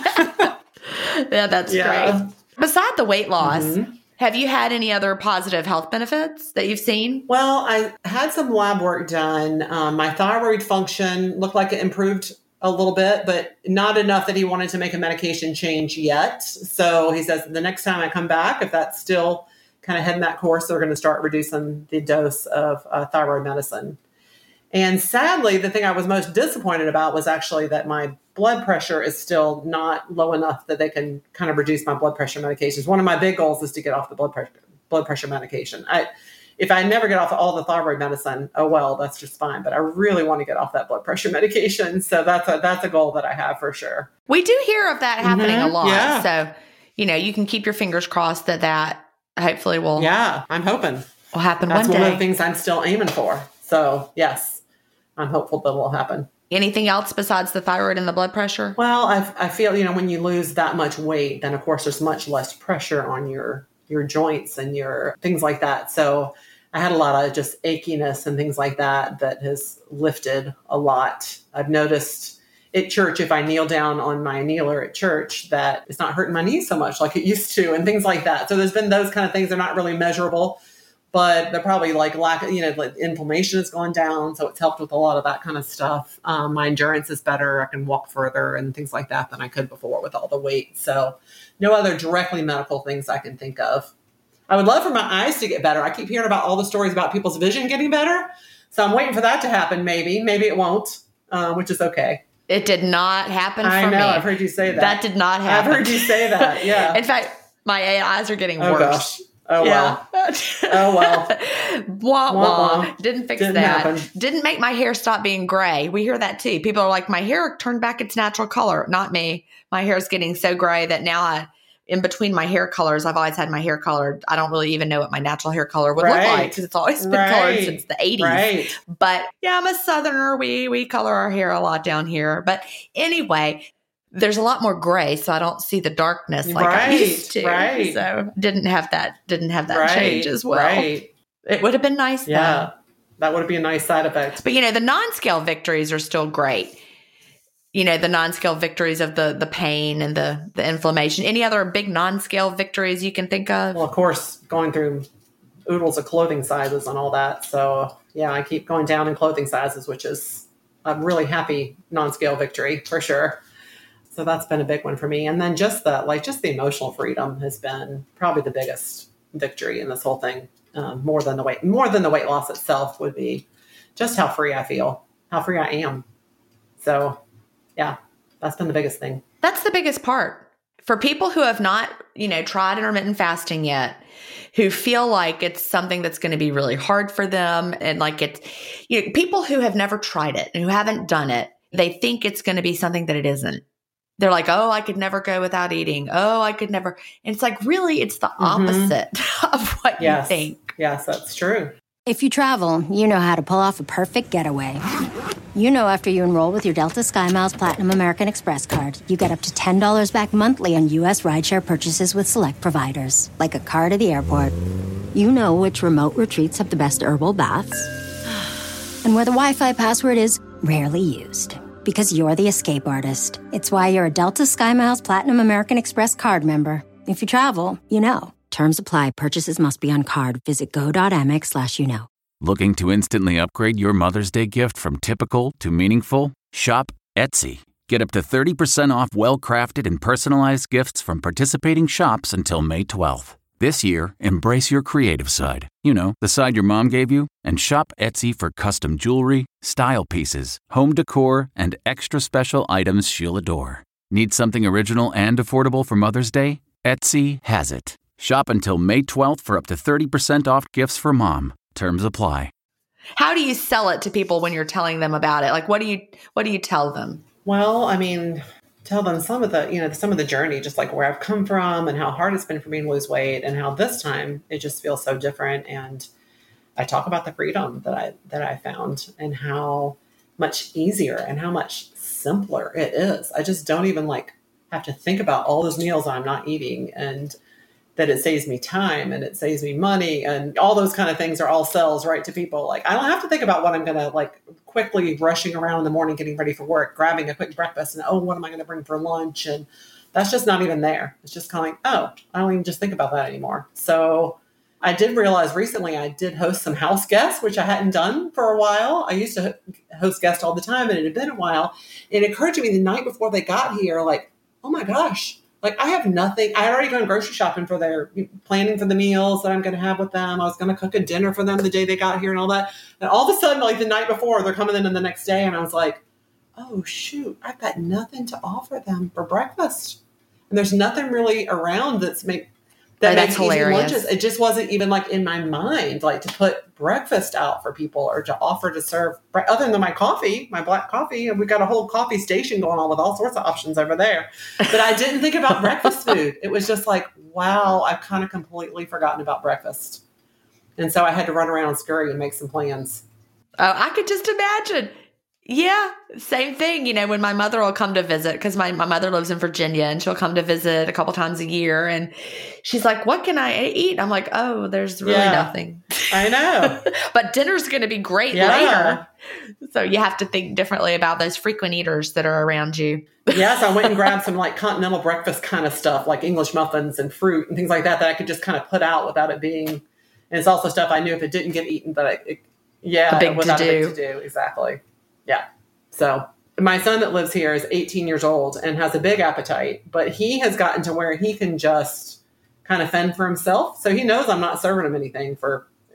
Yeah, that's great. Beside the weight loss, have you had any other positive health benefits that you've seen? Well, I had some lab work done. My thyroid function looked like it improved a little bit, but not enough that he wanted to make a medication change yet. So he says the next time I come back, if that's still kind of heading that course, they're going to start reducing the dose of thyroid medicine. And sadly, the thing I was most disappointed about was actually that my blood pressure is still not low enough that they can kind of reduce my blood pressure medications. One of my big goals is to get off the blood pressure medication. If I never get off all the thyroid medicine, oh well, that's just fine. But I really want to get off that blood pressure medication. So that's a goal that I have for sure. We do hear of that happening a lot. Yeah. So, you can keep your fingers crossed that hopefully will. Yeah, I'm hoping. Will happen one day. That's one of the things I'm still aiming for. So yes, I'm hopeful that will happen. Anything else besides the thyroid and the blood pressure? Well, I feel, when you lose that much weight, then of course there's much less pressure on your joints and your things like that. So I had a lot of just achiness and things like that has lifted a lot. I've noticed at church, if I kneel down on my kneeler at church, that it's not hurting my knees so much like it used to and things like that. So there's been those kind of things. They're not really measurable, but they're probably like inflammation has gone down. So it's helped with a lot of that kind of stuff. My endurance is better. I can walk further and things like that than I could before with all the weight. So no other directly medical things I can think of. I would love for my eyes to get better. I keep hearing about all the stories about people's vision getting better. So I'm waiting for that to happen. Maybe it won't, which is okay. It did not happen for me. I know. I've heard you say that. That did not happen. I've heard you say that. Yeah. In fact, my eyes are getting worse. Gosh. Oh, well. Oh, well. Wah, wah. Didn't fix Didn't that. happen. Didn't make my hair stop being gray. We hear that too. People are like, my hair turned back its natural color. Not me. My hair is getting so gray that now in between my hair colors, I've always had my hair colored. I don't really even know what my natural hair color would look like because it's always been colored since the 80s. Right. But yeah, I'm a Southerner. We color our hair a lot down here. But anyway, there's a lot more gray, so I don't see the darkness like I used to. Right. So didn't have that change as well. Right. It would have been nice. Yeah. Though. That would be a nice side effect. But the non-scale victories are still great. The non-scale victories of the pain and the inflammation. Any other big non-scale victories you can think of? Well, of course, going through oodles of clothing sizes and all that. So yeah, I keep going down in clothing sizes, which is a really happy non-scale victory for sure. So that's been a big one for me. And then just the emotional freedom has been probably the biggest victory in this whole thing. More than the weight loss itself would be just how free I feel, how free I am. So yeah, that's been the biggest thing. That's the biggest part. For people who have not, tried intermittent fasting yet, who feel like it's something that's going to be really hard for them. And like it's, people who have never tried it and who haven't done it, they think it's going to be something that it isn't. They're like, oh, I could never go without eating. Oh, I could never. And it's like, really, it's the opposite of what you think. Yes, that's true. If you travel, you know how to pull off a perfect getaway. After you enroll with your Delta SkyMiles Platinum American Express card, you get up to $10 back monthly on U.S. rideshare purchases with select providers, like a car to the airport. You know which remote retreats have the best herbal baths, and where the Wi-Fi password is rarely used. Because you're the escape artist. It's why you're a Delta SkyMiles Platinum American Express card member. If you travel, you know. Terms apply. Purchases must be on card. Visit go.amex/you-know. Looking to instantly upgrade your Mother's Day gift from typical to meaningful? Shop Etsy. Get up to 30% off well-crafted and personalized gifts from participating shops until May 12th. This year, embrace your creative side. The side your mom gave you. And shop Etsy for custom jewelry, style pieces, home decor, and extra special items she'll adore. Need something original and affordable for Mother's Day? Etsy has it. Shop until May 12th for up to 30% off gifts for mom. Terms apply. How do you sell it to people when you're telling them about it? Like, what do you tell them? Well, I mean, tell them some of the journey, just like where I've come from and how hard it's been for me to lose weight and how this time it just feels so different. And I talk about the freedom that I found and how much easier and how much simpler it is. I just don't even have to think about all those meals I'm not eating, and that it saves me time and it saves me money, and all those kind of things are all sells right to people. Like, I don't have to think about what I'm going to quickly rushing around in the morning, getting ready for work, grabbing a quick breakfast, and what am I going to bring for lunch? And that's just not even there. It's just kind of I don't even just think about that anymore. So I did realize recently I did host some house guests, which I hadn't done for a while. I used to host guests all the time, and it had been a while. And it occurred to me the night before they got here, oh my gosh, I have nothing. I had already gone grocery shopping for planning for the meals that I'm going to have with them. I was going to cook a dinner for them the day they got here and all that. And all of a sudden, the night before, they're coming in the next day. And I was like, oh, shoot, I've got nothing to offer them for breakfast. And there's nothing really around that makes hilarious. Lunches. It just wasn't even in my mind, to put breakfast out for people or to offer to serve, other than my coffee, my black coffee. And we got a whole coffee station going on with all sorts of options over there. But I didn't think about breakfast food. It was just wow, I've kind of completely forgotten about breakfast. And so I had to run around and scurry and make some plans. Oh, I could just imagine. Yeah, same thing. When my mother will come to visit, because my mother lives in Virginia, and she'll come to visit a couple times a year, and she's like, what can I eat? I'm like, oh, there's really nothing. I know. But dinner's going to be great later. So you have to think differently about those frequent eaters that are around you. Yes, I went and grabbed some continental breakfast kind of stuff, like English muffins and fruit and things like that I could just kind of put out without it being, and it's also stuff I knew if it didn't get eaten, that a big to do. Exactly. Yeah. So my son that lives here is 18 years old and has a big appetite, but he has gotten to where he can just kind of fend for himself. So he knows I'm not serving him anything for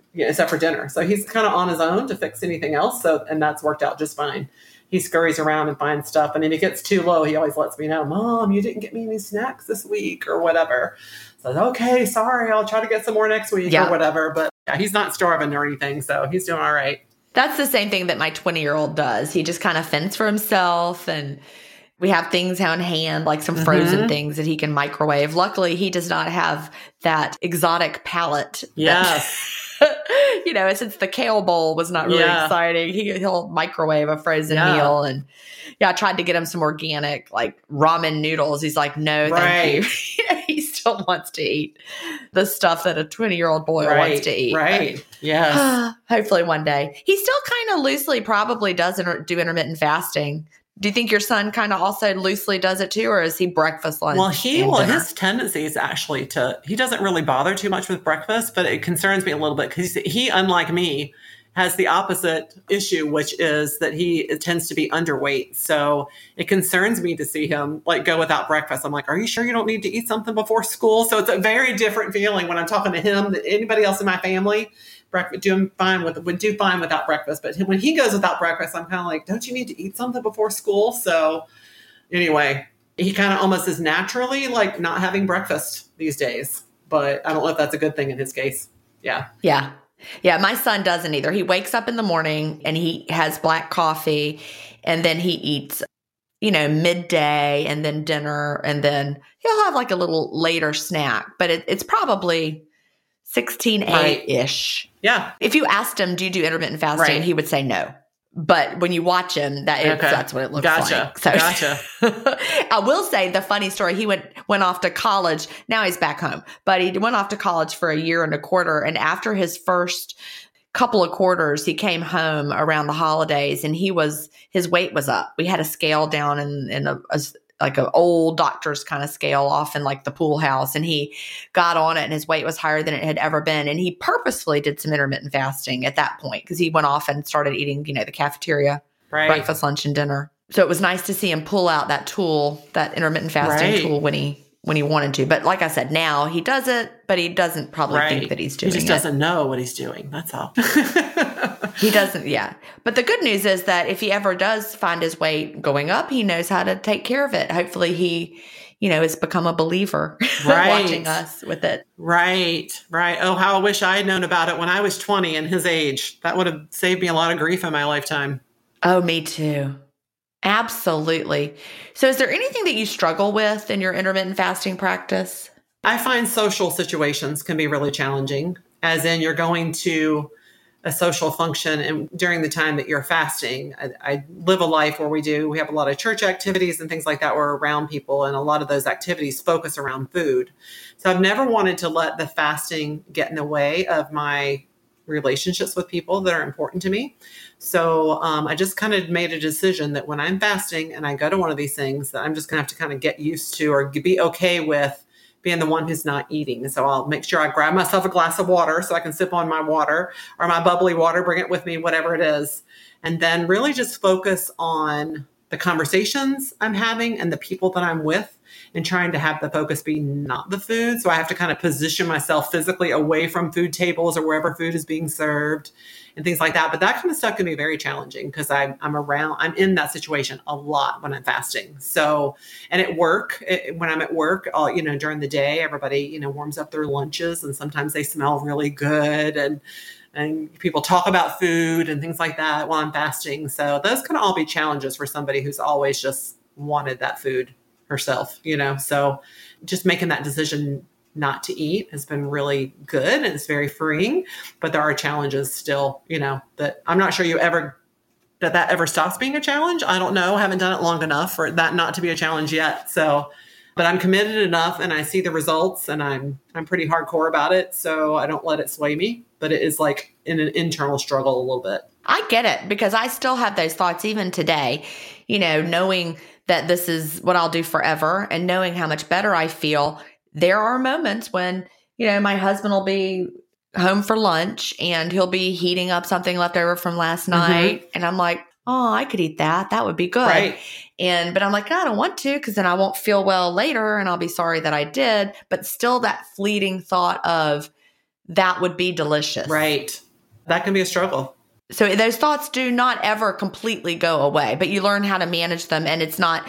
except for dinner. So he's kind of on his own to fix anything else. So, and that's worked out just fine. He scurries around and finds stuff. And if he gets too low, he always lets me know, Mom, you didn't get me any snacks this week or whatever. So, okay, sorry, I'll try to get some more next week or whatever. But yeah, he's not starving or anything. So he's doing all right. That's the same thing that my 20-year-old does. He just kind of fends for himself, and we have things on hand, like some frozen things that he can microwave. Luckily, he does not have that exotic palate. Yes. Since the kale bowl was not really exciting, he'll microwave a frozen meal. And I tried to get him some organic, like ramen noodles. He's like, no, thank you. He still wants to eat the stuff that a 20-year-old boy wants to eat. Right. Yes. Hopefully one day. He still kind of loosely probably does do intermittent fasting. Do you think your son kind of also loosely does it too, or is he breakfast, lunch? Well, his tendency is actually he doesn't really bother too much with breakfast, but it concerns me a little bit because he, unlike me, has the opposite issue, which is that he tends to be underweight. So it concerns me to see him like go without breakfast. I'm like, are you sure you don't need to eat something before school? So it's a very different feeling when I'm talking to him than anybody else in my family. Would do fine without breakfast. But when he goes without breakfast, I'm kind of like, don't you need to eat something before school? So anyway, he kind of almost is naturally like not having breakfast these days. But I don't know if that's a good thing in his case. Yeah. Yeah. Yeah. My son doesn't either. He wakes up in the morning and he has black coffee, and then he eats, midday and then dinner, and then he'll have like a little later snack, but it's probably 16:8-ish. Yeah. If you asked him, do you do intermittent fasting? He would say no. But when you watch him, that's what it looks like. So, Gotcha. I will say the funny story. He went off to college. Now he's back home, but he went off to college for 1.25 years. And after his first couple of quarters, he came home around the holidays, and his weight was up. We had a scale down in like an old doctor's kind of scale off in like the pool house, and he got on it and his weight was higher than it had ever been. And he purposefully did some intermittent fasting at that point because he went off and started eating, the cafeteria, breakfast, lunch, and dinner. So it was nice to see him pull out that tool, that intermittent fasting tool when he wanted to. But like I said, now he does it, but he doesn't probably think that he's doing it. He just doesn't know what he's doing. That's all. He doesn't, yeah. But the good news is that if he ever does find his weight going up, he knows how to take care of it. Hopefully he, has become a believer watching us with it. Right. Oh, how I wish I had known about it when I was 20 and his age. That would have saved me a lot of grief in my lifetime. Oh, me too. Absolutely. So is there anything that you struggle with in your intermittent fasting practice? I find social situations can be really challenging, as in you're going to a social function and during the time that you're fasting. I live a life where we have a lot of church activities and things like that. We're around people, and a lot of those activities focus around food. So I've never wanted to let the fasting get in the way of my relationships with people that are important to me. So I just kind of made a decision that when I'm fasting and I go to one of these things, that I'm just going to have to kind of get used to or be okay with being the one who's not eating. So I'll make sure I grab myself a glass of water so I can sip on my water or my bubbly water, bring it with me, whatever it is. And then really just focus on the conversations I'm having and the people that I'm with, and trying to have the focus be not the food. So I have to kind of position myself physically away from food tables or wherever food is being served and things like that. But that kind of stuff can be very challenging because I'm in that situation a lot when I'm fasting. So, and at work, when I'm at work, during the day, everybody, warms up their lunches, and sometimes they smell really good, and people talk about food and things like that while I'm fasting. So those can all be challenges for somebody who's always just wanted that food herself, so just making that decision not to eat has been really good, and it's very freeing, but there are challenges still, that I'm not sure that ever stops being a challenge. I don't know. I haven't done it long enough for that not to be a challenge yet. So, but I'm committed enough, and I see the results, and I'm pretty hardcore about it. So I don't let it sway me, but it is like in an internal struggle a little bit. I get it, because I still have those thoughts even today, knowing that this is what I'll do forever and knowing how much better I feel. There are moments when, my husband will be home for lunch and he'll be heating up something left over from last night. And I'm like, oh, I could eat that. That would be good. Right. But I'm like, I don't want to, because then I won't feel well later and I'll be sorry that I did. But still that fleeting thought of that would be delicious. Right. That can be a struggle. So those thoughts do not ever completely go away, but you learn how to manage them. And it's not,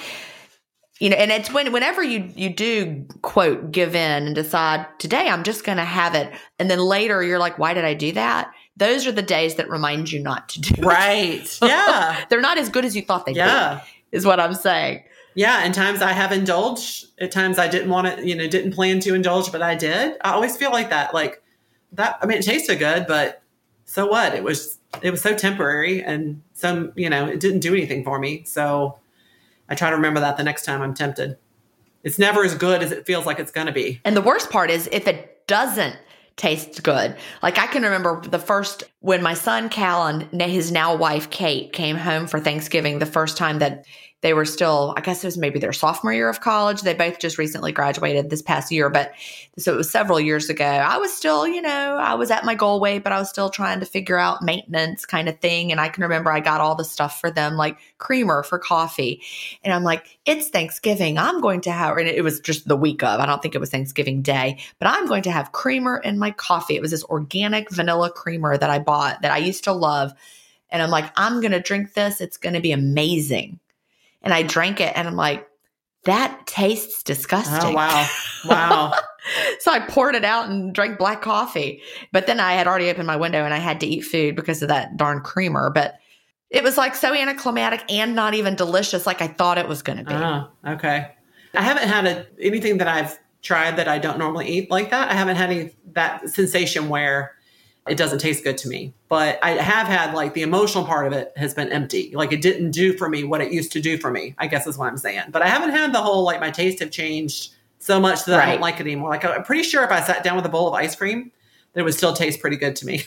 and it's whenever you do, quote, give in and decide, today I'm just going to have it. And then later you're like, why did I do that? Those are the days that remind you not to do it. Right. Yeah. They're not as good as you thought they'd be, is what I'm saying. Yeah. And times I have indulged. At times I didn't want to, didn't plan to indulge, but I did. I always feel like that. Like that, I mean, it tasted good, but so what? It was so temporary and some, it didn't do anything for me. So I try to remember that the next time I'm tempted. It's never as good as it feels like it's going to be. And the worst part is if it doesn't taste good. Like I can remember when my son Cal and his now wife Kate came home for Thanksgiving, the first time that they were still, I guess it was maybe their sophomore year of college. They both just recently graduated this past year, but so it was several years ago. I was still, I was at my goal weight, but I was still trying to figure out maintenance kind of thing. And I can remember I got all the stuff for them, like creamer for coffee. And I'm like, it's Thanksgiving. I'm going to have, and it was just the week of, I don't think it was Thanksgiving Day, but I'm going to have creamer in my coffee. It was this organic vanilla creamer that I bought that I used to love. And I'm like, I'm going to drink this. It's going to be amazing. And I drank it and I'm like, that tastes disgusting. Oh, wow. Wow. So I poured it out and drank black coffee. But then I had already opened my window and I had to eat food because of that darn creamer. But it was like so anticlimactic and not even delicious like I thought it was going to be. Oh, okay. I haven't had anything that I've tried that I don't normally eat like that. I haven't had that sensation where it doesn't taste good to me. But I have had like the emotional part of it has been empty. Like it didn't do for me what it used to do for me, I guess is what I'm saying. But I haven't had the whole, like my taste have changed so much that I don't like it anymore. Like I'm pretty sure if I sat down with a bowl of ice cream, that it would still taste pretty good to me.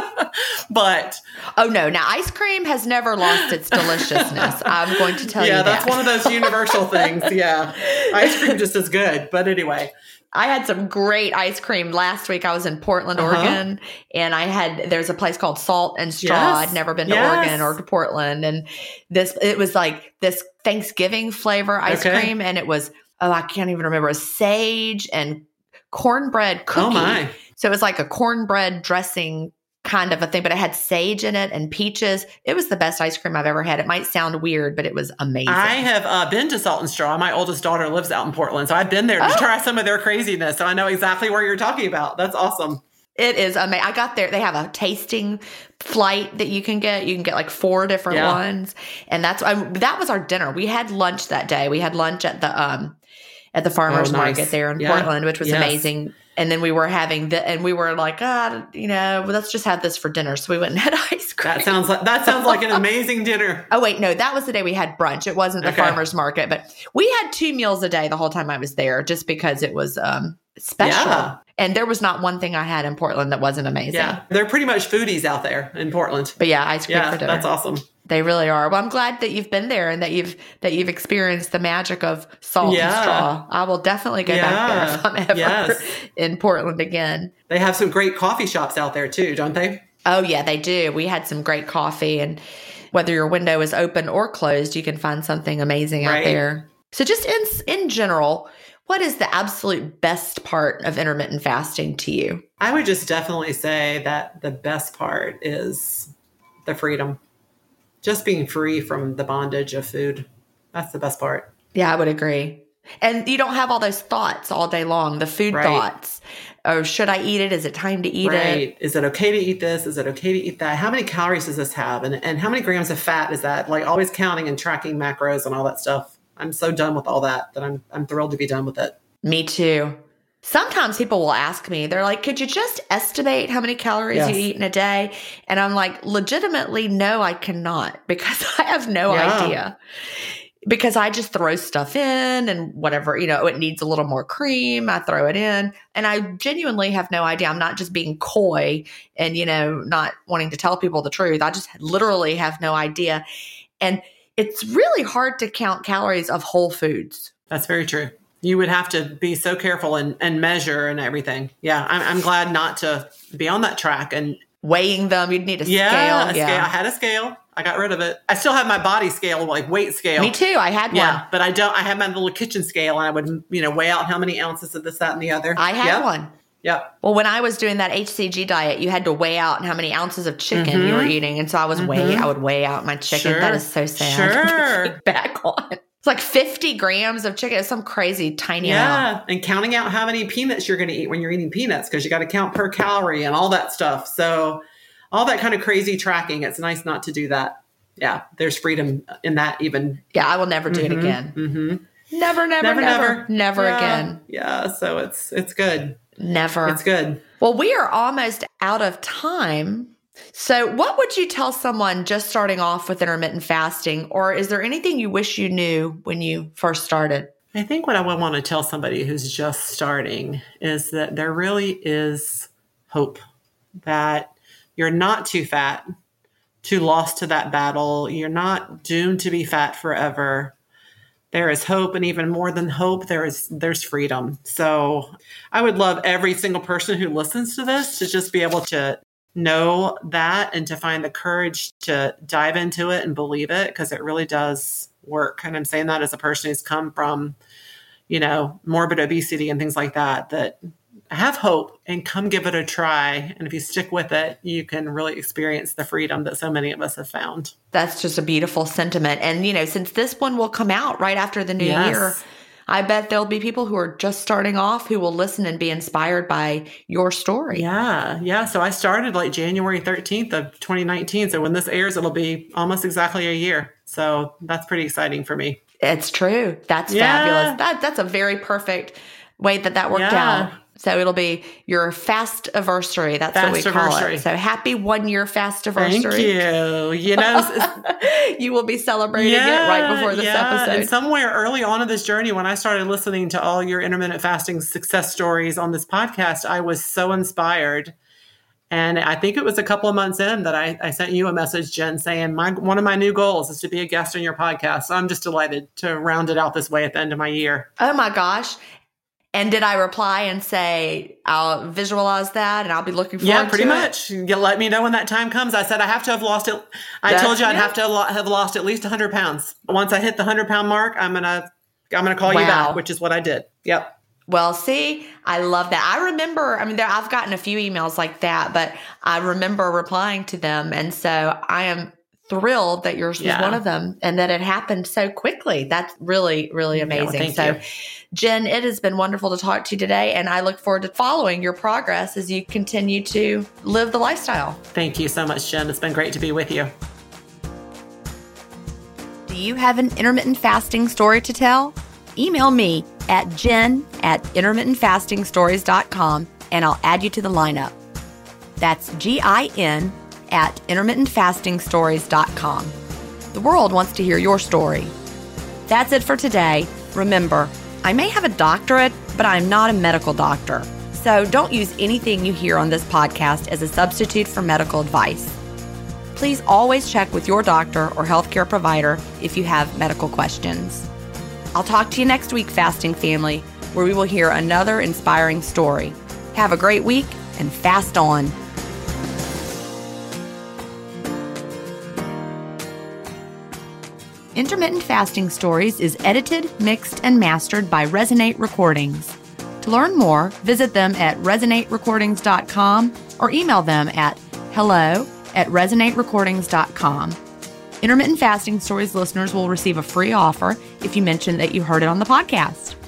But oh no, now ice cream has never lost its deliciousness. I'm going to tell you that. Yeah, that's one of those universal things. Yeah. Ice cream just is good. But anyway. I had some great ice cream last week. I was in Portland, Oregon, and there's a place called Salt and Straw. Yes. I'd never been to Oregon or to Portland. And it was like this Thanksgiving flavor ice cream. And it was, I can't even remember, sage and cornbread cookie. Oh my. So it was like a cornbread dressing kind of a thing, but it had sage in it and peaches. It was the best ice cream I've ever had. It might sound weird, but it was amazing. I have been to Salt and Straw. My oldest daughter lives out in Portland, so I've been there to try some of their craziness. So I know exactly where you're talking about. That's awesome. It is amazing. I got there. They have a tasting flight that you can get. You can get like 4 different ones, and that was our dinner. We had lunch that day. We had lunch at the farmers market there in Portland, which was amazing. And then we were and we were like, let's just have this for dinner. So we went and had ice cream. That sounds like an amazing dinner. Oh, wait, no, that was the day we had brunch. It wasn't the farmer's market, but we had 2 meals a day the whole time I was there just because it was special. Yeah. And there was not one thing I had in Portland that wasn't amazing. Yeah, they're pretty much foodies out there in Portland. But yeah, ice cream for dinner. That's awesome. They really are. Well, I'm glad that you've been there and that you've experienced the magic of Salt and Straw. I will definitely go back there if I'm ever in Portland again. They have some great coffee shops out there too, don't they? Oh yeah, they do. We had some great coffee, and whether your window is open or closed, you can find something amazing out there. So just in general, what is the absolute best part of intermittent fasting to you? I would just definitely say that the best part is the freedom. Just being free from the bondage of food. That's the best part. Yeah, I would agree. And you don't have all those thoughts all day long, the food thoughts. Oh, should I eat it? Is it time to eat it? Is it okay to eat this? Is it okay to eat that? How many calories does this have? And how many grams of fat is that? Like always counting and tracking macros and all that stuff. I'm so done with all that I'm thrilled to be done with it. Me too. Sometimes people will ask me, they're like, could you just estimate how many calories you eat in a day? And I'm like, legitimately, no, I cannot, because I have no idea. Because I just throw stuff in and whatever, it needs a little more cream. I throw it in and I genuinely have no idea. I'm not just being coy and, not wanting to tell people the truth. I just literally have no idea. And it's really hard to count calories of whole foods. That's very true. You would have to be so careful and measure and everything. Yeah, I'm glad not to be on that track. And weighing them, you'd need a scale. Scale. I had a scale. I got rid of it. I still have my body scale, like weight scale. Me too. I had one. But I don't. I have my little kitchen scale, and I would, weigh out how many ounces of this, that, and the other. I had one. Yep. Well, when I was doing that HCG diet, you had to weigh out how many ounces of chicken you were eating. And so I would weigh out my chicken. Sure. That is so sad. Sure. Back on. It's like 50 grams of chicken. It's some crazy tiny amount. And counting out how many peanuts you're going to eat when you're eating peanuts, because you got to count per calorie and all that stuff. So all that kind of crazy tracking, it's nice not to do that. Yeah, there's freedom in that even. Yeah, I will never do it again. Never again. Yeah, so it's good. Never. It's good. Well, we are almost out of time. So what would you tell someone just starting off with intermittent fasting, or is there anything you wish you knew when you first started? I think what I would want to tell somebody who's just starting is that there really is hope, that you're not too fat, too lost to that battle. You're not doomed to be fat forever. There is hope, and even more than hope, there's freedom. So I would love every single person who listens to this to just be able to know that and to find the courage to dive into it and believe it, because it really does work. And I'm saying that as a person who's come from, morbid obesity and things like that, that have hope and come give it a try. And if you stick with it, you can really experience the freedom that so many of us have found. That's just a beautiful sentiment. And, since this one will come out right after the new year, I bet there'll be people who are just starting off who will listen and be inspired by your story. Yeah. So I started like January 13th of 2019. So when this airs, it'll be almost exactly a year. So that's pretty exciting for me. It's true. That's fabulous. That's a very perfect way that worked out. So it'll be your fast-iversary. That's what we call it. So happy 1 year fast-iversary. Thank you. You will be celebrating it right before this episode. And somewhere early on in this journey, when I started listening to all your intermittent fasting success stories on this podcast, I was so inspired. And I think it was a couple of months in that I sent you a message, Jen, saying one of my new goals is to be a guest on your podcast. So I'm just delighted to round it out this way at the end of my year. Oh my gosh. And did I reply and say, I'll visualize that and I'll be looking forward to it? Yeah, pretty much. You let me know when that time comes. I said I have to have lost it. I told you I'd have to have lost at least 100 pounds. Once I hit the 100-pound mark, I'm gonna call you back, which is what I did. Yep. Well, see, I love that. I remember, I've gotten a few emails like that, but I remember replying to them. And so I am thrilled that yours was one of them and that it happened so quickly. That's really, really amazing. Thank you. Jen, it has been wonderful to talk to you today, and I look forward to following your progress as you continue to live the lifestyle. Thank you so much, Jen. It's been great to be with you. Do you have an intermittent fasting story to tell? Email me at jen@intermittentfastingstories.com, and I'll add you to the lineup. That's GIN@intermittentfastingstories.com. The world wants to hear your story. That's it for today. Remember, I may have a doctorate, but I'm not a medical doctor. So don't use anything you hear on this podcast as a substitute for medical advice. Please always check with your doctor or healthcare provider if you have medical questions. I'll talk to you next week, Fasting Family, where we will hear another inspiring story. Have a great week and fast on. Intermittent Fasting Stories is edited, mixed, and mastered by Resonate Recordings. To learn more, visit them at resonaterecordings.com or email them at hello@resonaterecordings.com. Intermittent Fasting Stories listeners will receive a free offer if you mention that you heard it on the podcast.